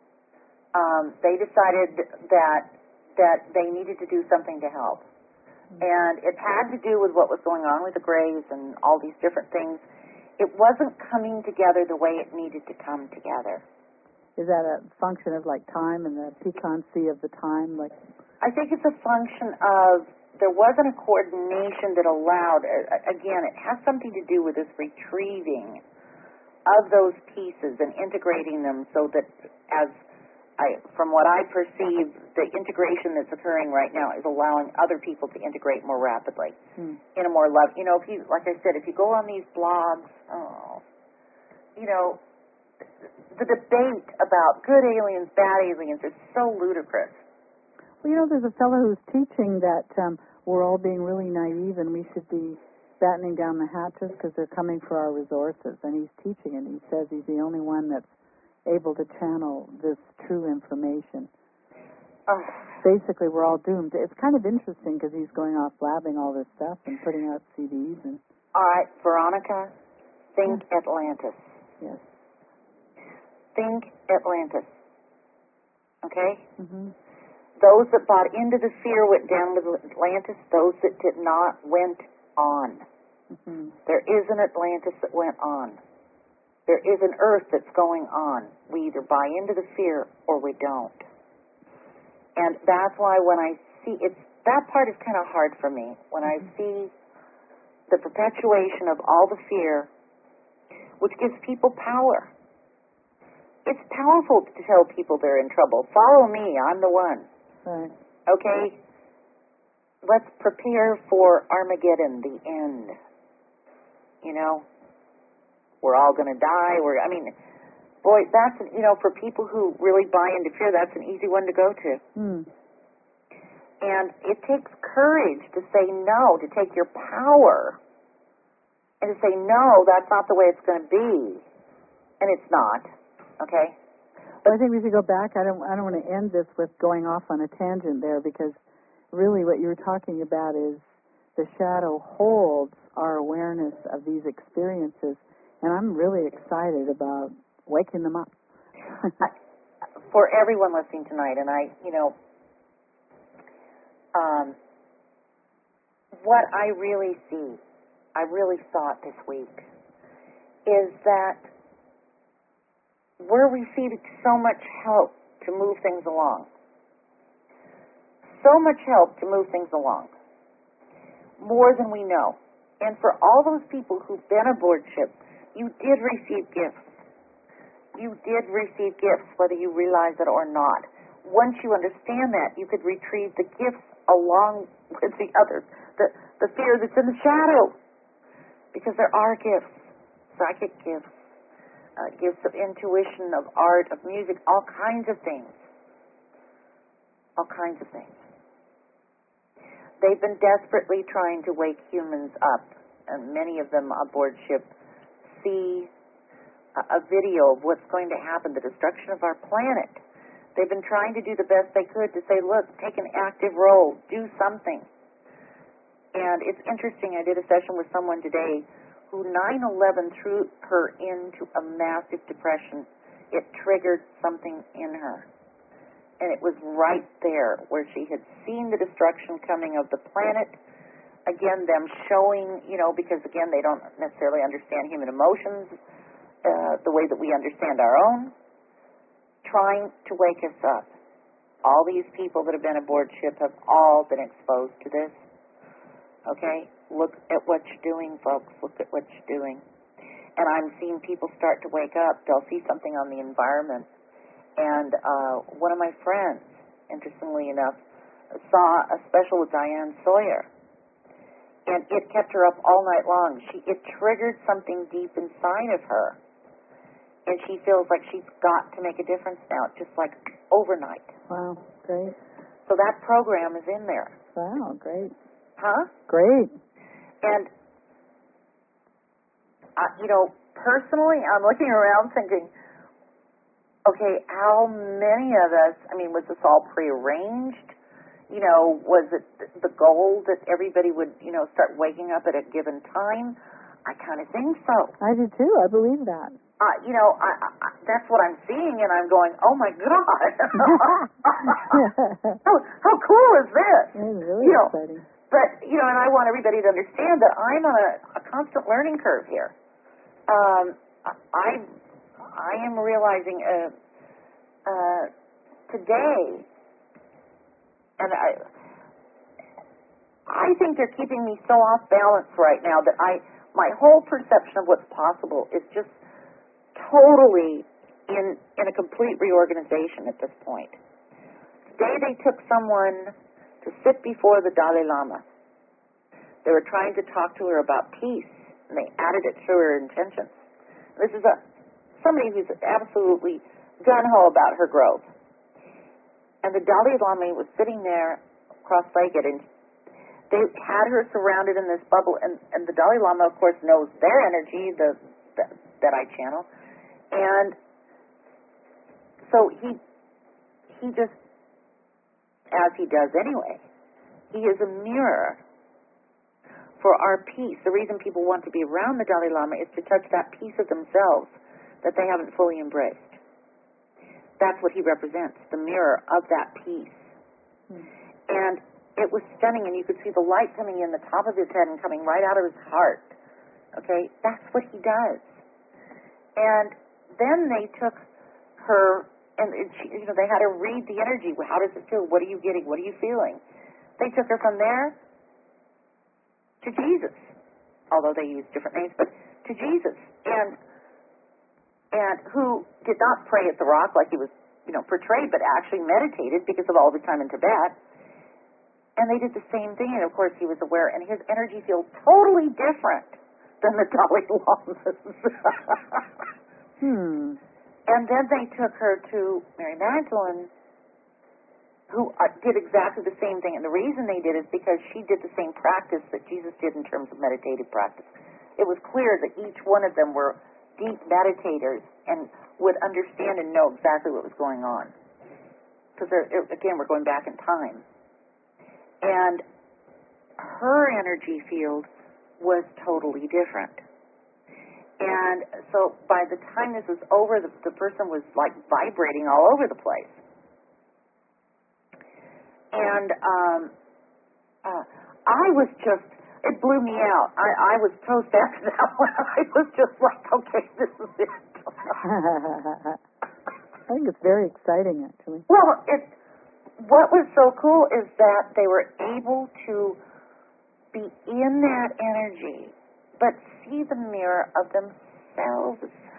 Um, they decided that that they needed to do something to help. And it had to do with what was going on with the Greys and all these different things. It wasn't coming together the way it needed to come together. Is that a function of, like, time and the piquancy of the time, like... I think it's a function of there wasn't a coordination that allowed, again, it has something to do with this retrieving of those pieces and integrating them so that, as I, from what I perceive, the integration that's occurring right now is allowing other people to integrate more rapidly hmm. in a more love. You know, if you, like I said, if you go on these blogs, oh, you know, the debate about good aliens, bad aliens is so ludicrous. Well, you know, there's a fellow who's teaching that um, we're all being really naive and we should be battening down the hatches because they're coming for our resources. And he's teaching it. He says he's the only one that's able to channel this true information. Uh, Basically, we're all doomed. It's kind of interesting because he's going off blabbing all this stuff and putting out C Ds. And all right, Veronica, think yeah. Atlantis. Yes. Think Atlantis. Okay? Mm-hmm. Those that bought into the fear went down with Atlantis. Those that did not went on. Mm-hmm. There is an Atlantis that went on. There is an Earth that's going on. We either buy into the fear or we don't. And that's why when I see it's that part is kind of hard for me when mm-hmm. I see the perpetuation of all the fear, which gives people power. It's powerful to tell people they're in trouble. Follow me. I'm the one. Right. Okay, let's prepare for Armageddon, the end. You know, we're all going to die. We're, I mean, boy, that's, you know, for people who really buy into fear, that's an easy one to go to. Hmm. And it takes courage to say no, to take your power, and to say, no, that's not the way it's going to be. and it's not, okay? Well, I think we should go back. I don't. I don't want to end this with going off on a tangent there, because really, what you were talking about is the shadow holds our awareness of these experiences, and I'm really excited about waking them up. For everyone listening tonight, and I, you know, um, what I really see, I really thought this week, is that we're receiving so much help to move things along. So much help to move things along. More than we know. And for all those people who've been aboard ship, you did receive gifts. You did receive gifts, whether you realize it or not. Once you understand that, you could retrieve the gifts along with the others. The, the fear that's in the shadow. Because there are gifts. Psychic gifts. Uh, gifts of intuition, of art, of music, all kinds of things. All kinds of things. They've been desperately trying to wake humans up, and many of them aboard ship see a, a video of what's going to happen, the destruction of our planet. They've been trying to do the best they could to say, look, take an active role, do something. And it's interesting, I did a session with someone today who nine eleven threw her into a massive depression. It triggered something in her. And it was right there where she had seen the destruction coming of the planet. Again, them showing, you know, because again, they don't necessarily understand human emotions uh, the way that we understand our own, trying to wake us up. All these people that have been aboard ship have all been exposed to this. Okay? Look at what you're doing, folks. Look at what you're doing. And I'm seeing people start to wake up. They'll see something on the environment. And uh, one of my friends, interestingly enough, saw a special with Diane Sawyer. And it kept her up all night long. She, it triggered something deep inside of her. And she feels like she's got to make a difference now, just like overnight. Wow, great. So that program is in there. Wow, great. Huh? Great. And, uh, you know, personally, I'm looking around thinking, okay, how many of us, I mean, was this all prearranged? You know, was it the goal that everybody would, you know, start waking up at a given time? I kind of think so. I do too. I believe that. Uh, you know, I, I, that's what I'm seeing, and I'm going, oh my God. how, how cool is this? It is really you know, exciting. But, you know, and I want everybody to understand that I'm on a, a constant learning curve here. Um, I, I am realizing uh, uh, today, and I, I think they're keeping me so off balance right now that I, my whole perception of what's possible is just totally in, in a complete reorganization at this point. Today they took someone to sit before the Dalai Lama. They were trying to talk to her about peace, and they added it to her intentions. This is a somebody who's absolutely gung-ho about her growth. And the Dalai Lama was sitting there cross-legged, and they had her surrounded in this bubble, and, and the Dalai Lama, of course, knows their energy, the, the that I channel, and so he he just, as he does anyway, he is a mirror for our peace. The reason people want to be around the Dalai Lama is to touch that piece of themselves that they haven't fully embraced. That's what he represents, the mirror of that peace. Hmm. And it was stunning, and you could see the light coming in the top of his head and coming right out of his heart. Okay? That's what he does. And then they took her, and she, you know, they had her read the energy. How does it feel? What are you getting? What are you feeling? They took her from there to Jesus, although they used different names, but to Jesus, and and who did not pray at the rock like he was, you know, portrayed, but actually meditated because of all the time in Tibet. And they did the same thing, and of course he was aware, and his energy feels totally different than the Dalai Lama's. hmm. And then they took her to Mary Magdalene, who uh, did exactly the same thing. And the reason they did is because she did the same practice that Jesus did in terms of meditative practice. It was clear that each one of them were deep meditators and would understand and know exactly what was going on. Because, again, we're going back in time. And her energy field was totally different. And so by the time this was over, the, the person was like vibrating all over the place. And um, uh, I was just, it blew me out. I, I was toast after that one. I was just like, okay, this is it. I think it's very exciting, actually. Well, it, what was so cool is that they were able to be in that energy, but see the mirror of themselves.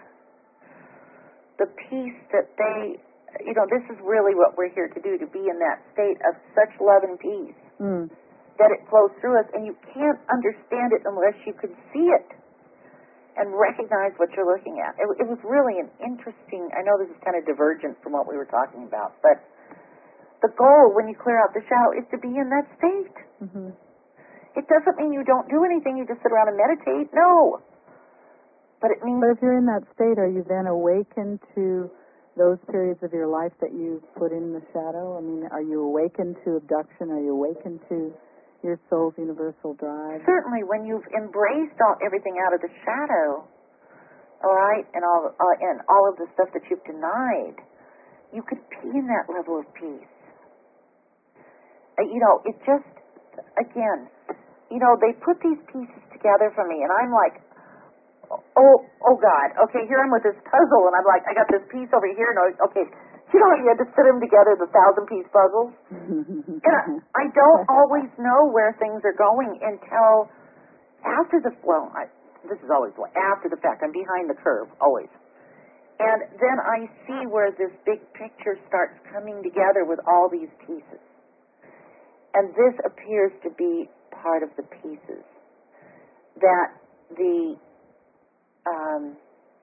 The peace that they, you know, this is really what we're here to do, to be in that state of such love and peace, mm. that it flows through us, and you can't understand it unless you can see it and recognize what you're looking at. It, it was really an interesting, I know this is kind of divergent from what we were talking about, but the goal when you clear out the shadow is to be in that state. Mm-hmm. It doesn't mean you don't do anything, you just sit around and meditate. No. But it means... But if you're in that state, are you then awakened to those periods of your life that you put in the shadow? I mean, are you awakened to abduction? Are you awakened to your soul's universal drive? Certainly, when you've embraced all, everything out of the shadow, all right, and all, uh, and all of the stuff that you've denied, you could be in that level of peace. Uh, you know, it just, again... You know, they put these pieces together for me, and I'm like, oh, oh God, okay, here I'm with this puzzle, and I'm like, I got this piece over here, and I, okay, you know, you had to fit them together, the thousand-piece puzzles. And I, I don't always know where things are going until after the, well, I, this is always after the fact. I'm behind the curve, always. And then I see where this big picture starts coming together with all these pieces. And this appears to be part of the pieces that the um,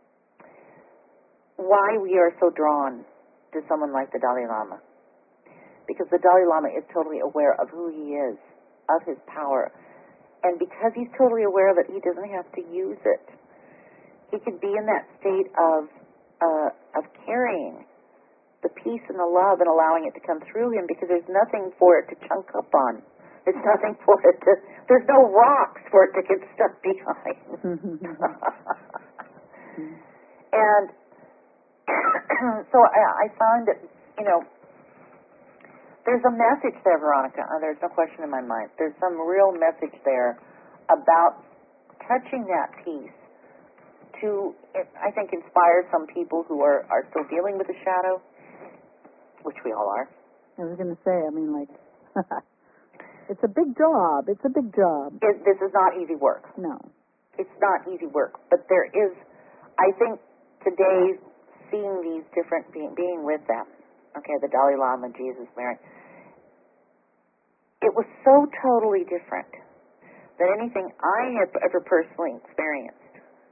why we are so drawn to someone like the Dalai Lama, because the Dalai Lama is totally aware of who he is, of his power, and because he's totally aware of it, he doesn't have to use it. He can be in that state of uh, of carrying the peace and the love and allowing it to come through him, because there's nothing for it to chunk up on. There's nothing for it to, there's no rocks for it to get stuck behind. And so I, I find that, you know, there's a message there, Veronica. Uh, there's no question in my mind. There's some real message there about touching that peace to, I think, inspire some people who are, are still dealing with the shadow, which we all are. I was going to say, I mean, like, it's a big job. It's a big job. It, this is not easy work. No. It's not easy work. But there is, I think, today, seeing these different, being, being with them, okay, the Dalai Lama, Jesus, Mary, it was so totally different than anything I had ever personally experienced.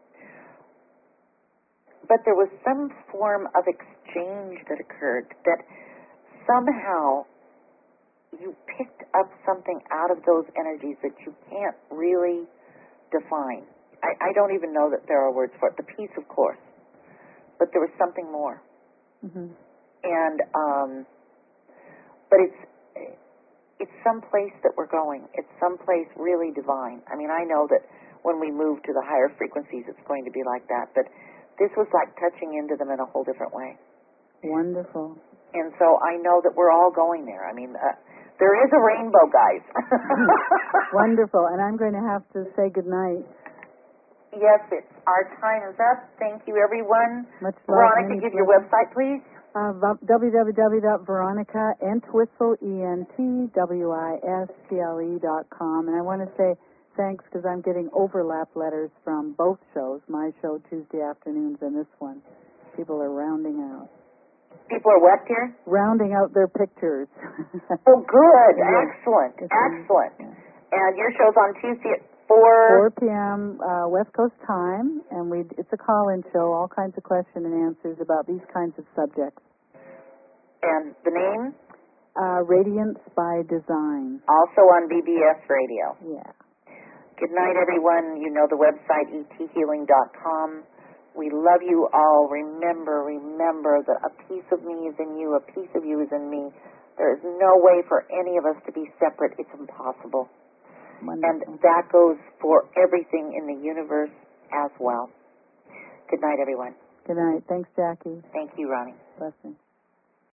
But there was some form of exchange that occurred that somehow you picked up something out of those energies that you can't really define. I, I don't even know that there are words for it. The peace, of course. But there was something more. Mm-hmm. And, um, but it's, it's some place that we're going. It's some place really divine. I mean, I know that when we move to the higher frequencies, it's going to be like that. But this was like touching into them in a whole different way. Wonderful. And so I know that we're all going there. I mean, uh, there is a rainbow, guys. Wonderful. And I'm going to have to say goodnight. Yes, it's our time is up. Thank you, everyone. Much love. Veronica, give your website, please. Uh, w w w dot veronica entwistle, E N T W I S T L E dot com. And I want to say thanks, because I'm getting overlap letters from both shows, my show Tuesday afternoons and this one. People are rounding out. People are what, dear? Rounding out their pictures. Oh, good. Yeah. Excellent. It's Excellent. Yeah. And your show's on Tuesday at four... four p.m. Uh, West Coast time, and we it's a call-in show, all kinds of question and answers about these kinds of subjects. And the name? Uh, Radiance by Design. Also on B B S Radio. Yeah. Good night, everyone. You know the website, e t healing dot com. We love you all. Remember, remember that a piece of me is in you, a piece of you is in me. There is no way for any of us to be separate. It's impossible. Wonderful. And that goes for everything in the universe as well. Good night, everyone. Good night. Thanks, Jackie. Thank you, Ronnie. Blessings.